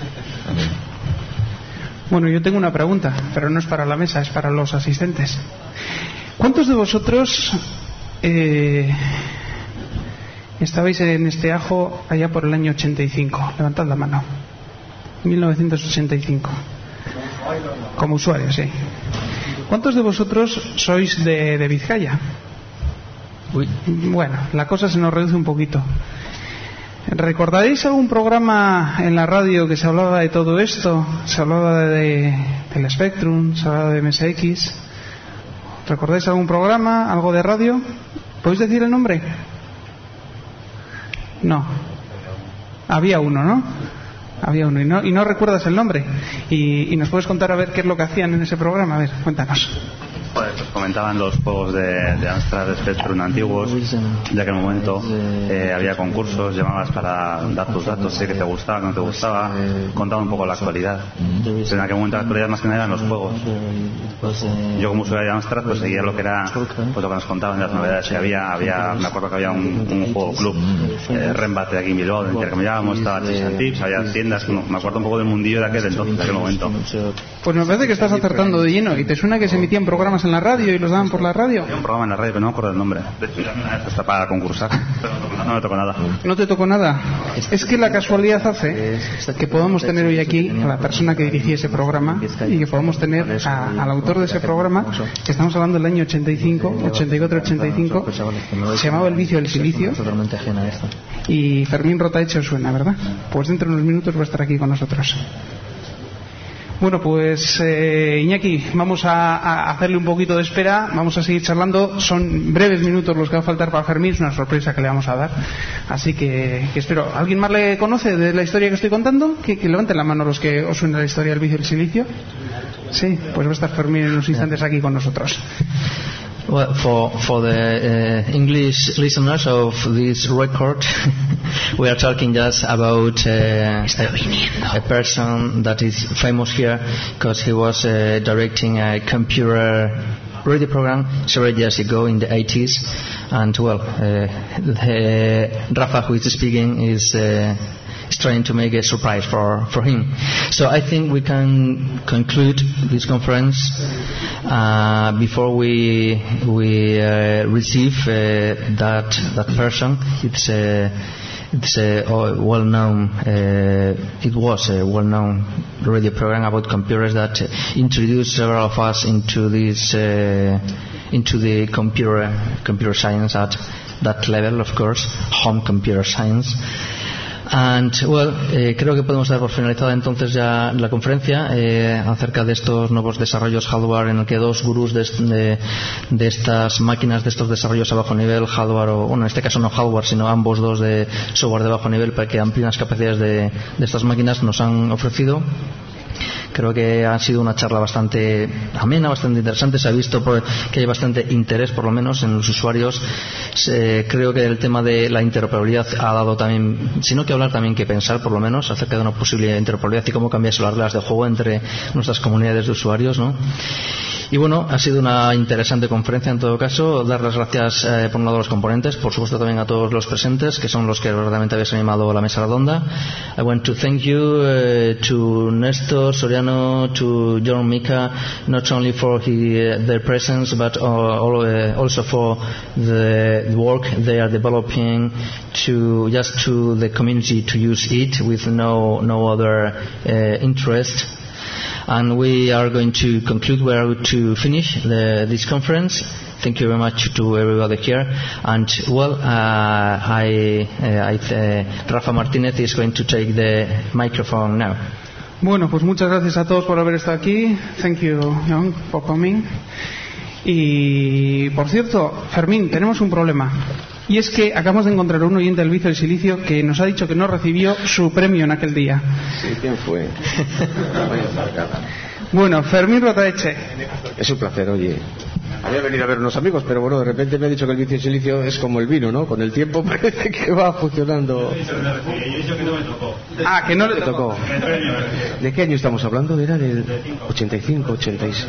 Bueno, yo tengo una pregunta, pero no es para la mesa, es para los asistentes. ¿Cuántos de vosotros estabais en este ajo allá por el año 85? Levantad la mano. 1985. Como usuarios, sí. ¿Cuántos de vosotros sois de Vizcaya? Uy. Bueno, la cosa se nos reduce un poquito. ¿Recordaréis algún programa en la radio que se hablaba de todo esto? Se hablaba del Spectrum, se hablaba de MSX. ¿Recordáis algún programa, algo de radio? ¿Podéis decir el nombre? No. Había uno, ¿no? Había uno. Y no recuerdas el nombre. Y nos puedes contar a ver qué es lo que hacían en ese programa. A ver, cuéntanos. Pues comentaban los juegos de Amstrad Spectrum antiguos, ya que en un momento había concursos, llamabas para dar tus datos, sé que te gustaba, que no te gustaba, contaban un poco la actualidad. En aquel momento la actualidad más que nada eran los juegos. Yo como usuario de Amstrad pues seguía lo que era, pues lo que nos contaban de las novedades que había, me acuerdo que había un juego club, Rembat de aquí en Bilbao, donde intercambiábamos, estaba Chips and Tips, había tiendas, me acuerdo un poco del mundillo de aquel entonces, de aquel momento. Pues me parece que estás acertando de lleno. ¿Y te suena que se emitían programas en la radio y los daban por la radio? Había un programa en la radio, pero no me acuerdo el nombre. De hecho, está para concursar, pero no me tocó nada. ¿No te tocó nada? Es que la casualidad hace que podamos tener hoy aquí a la persona que dirigía ese programa y que podamos tener al autor de ese programa, que estamos hablando del año 85, 84-85, se llamaba El vicio del silicio, y Fermín Rotaeche os suena, ¿verdad? Pues dentro de unos minutos va a estar aquí con nosotros. Bueno, pues Iñaki, vamos a hacerle un poquito de espera, vamos a seguir charlando, son breves minutos los que va a faltar para Fermín, es una sorpresa que le vamos a dar, así que espero. ¿Alguien más le conoce de la historia que estoy contando? Que levanten la mano los que os suena la historia del vicio del silicio. Sí, pues va a estar Fermín en unos instantes aquí con nosotros. Well, for the English listeners of this record, we are talking just about a person that is famous here because he was directing a computer radio program several years ago in the 80s, and well, Rafa, who is speaking, is trying to make a surprise for him. So I think we can conclude this conference before we receive that person. It's a well-known. It was a well-known radio program about computers that introduced several of us into this into the computer science at that level, of course, home computer science. And well, creo que podemos dar por finalizada entonces ya la conferencia acerca de estos nuevos desarrollos hardware, en el que dos gurús de estas máquinas, de estos desarrollos a bajo nivel, hardware o, bueno, en este caso no hardware, sino ambos dos de software de bajo nivel, para que amplíen las capacidades de estas máquinas, nos han ofrecido. Creo que ha sido una charla bastante amena, bastante interesante. Se ha visto que hay bastante interés, por lo menos, en los usuarios. Creo que el tema de la interoperabilidad ha dado también, sino que hablar, también que pensar, por lo menos, acerca de una posible interoperabilidad y cómo cambiarse las reglas de juego entre nuestras comunidades de usuarios, ¿no? Y bueno, ha sido una interesante conferencia en todo caso. Dar las gracias por uno de los componentes, por supuesto también a todos los presentes, que son los que verdaderamente habéis animado la mesa redonda. I want to thank you to Néstor Soriano, to John Mika, not only for their presence, but also for the work they are developing to the community to use it with no other interest. And we are going to conclude, we are going to finish this conference. Thank you very much to everybody here. And well, Rafa Martínez is going to take the microphone now. Bueno, pues muchas gracias a todos por haber estado aquí. Thank you, John, for coming. Y por cierto, Fermín, tenemos un problema. Y es que acabamos de encontrar a un oyente del Vicio del Silicio que nos ha dicho que no recibió su premio en aquel día. Sí, ¿quién fue? Bueno, Fermín Rotaeche. Es un placer, oye. Había venido a ver unos amigos, pero bueno, de repente me ha dicho que el Vicio del Silicio es como el vino, ¿no? Con el tiempo parece que va funcionando. Ah, que no le tocó. ¿De qué año estamos hablando? Era del 85, 86.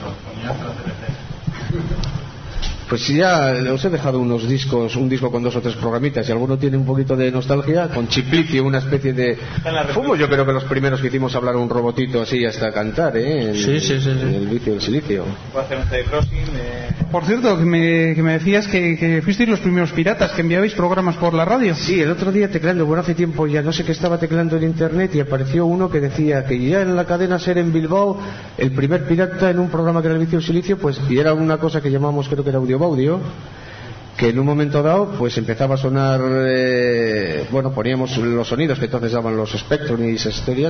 Pues ya os he dejado un disco con 2 o 3 programitas, y alguno tiene un poquito de nostalgia, con Chiplicio, una especie de... Fuimos yo creo que los primeros que hicimos hablar a un robotito así hasta cantar, ¿eh? En el Vicio del Silicio. Por cierto, que me decías que fuisteis los primeros piratas, que enviabais programas por la radio. Sí, el otro día tecleando, bueno, hace tiempo ya, no sé qué estaba tecleando en internet, y apareció uno que decía que ya en la cadena SER en Bilbao, el primer pirata en un programa que era el Vicio del Silicio, pues, y era una cosa que llamamos, creo que era audio, que en un momento dado pues empezaba a sonar, bueno, poníamos los sonidos que entonces daban los Spectrum y esas historias,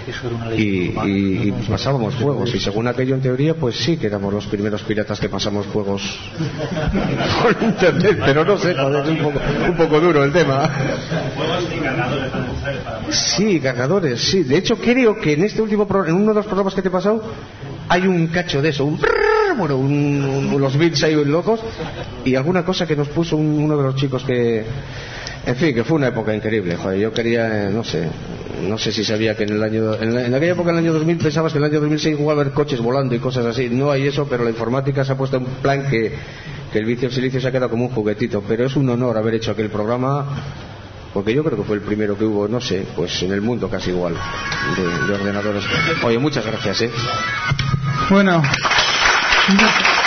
y pasábamos juegos, y según aquello en teoría pues sí que éramos los primeros piratas que pasamos juegos por internet, pero no sé, joder, es un poco duro el tema. Sí, cargadores, sí. De hecho creo que en este último en uno de los programas que te he pasado hay un cacho de eso, los bits ahí locos, y alguna cosa que nos puso uno de los chicos que, en fin, que fue una época increíble. Joder, yo quería, no sé si sabía que en aquella época, en el año 2000, pensabas que en el año 2006 iba a haber coches volando y cosas así. No hay eso, pero la informática se ha puesto en plan que el Vicio del Silicio se ha quedado como un juguetito, pero es un honor haber hecho aquel programa, porque yo creo que fue el primero que hubo, no sé, pues en el mundo casi igual, de ordenadores. Oye, muchas gracias, Bueno.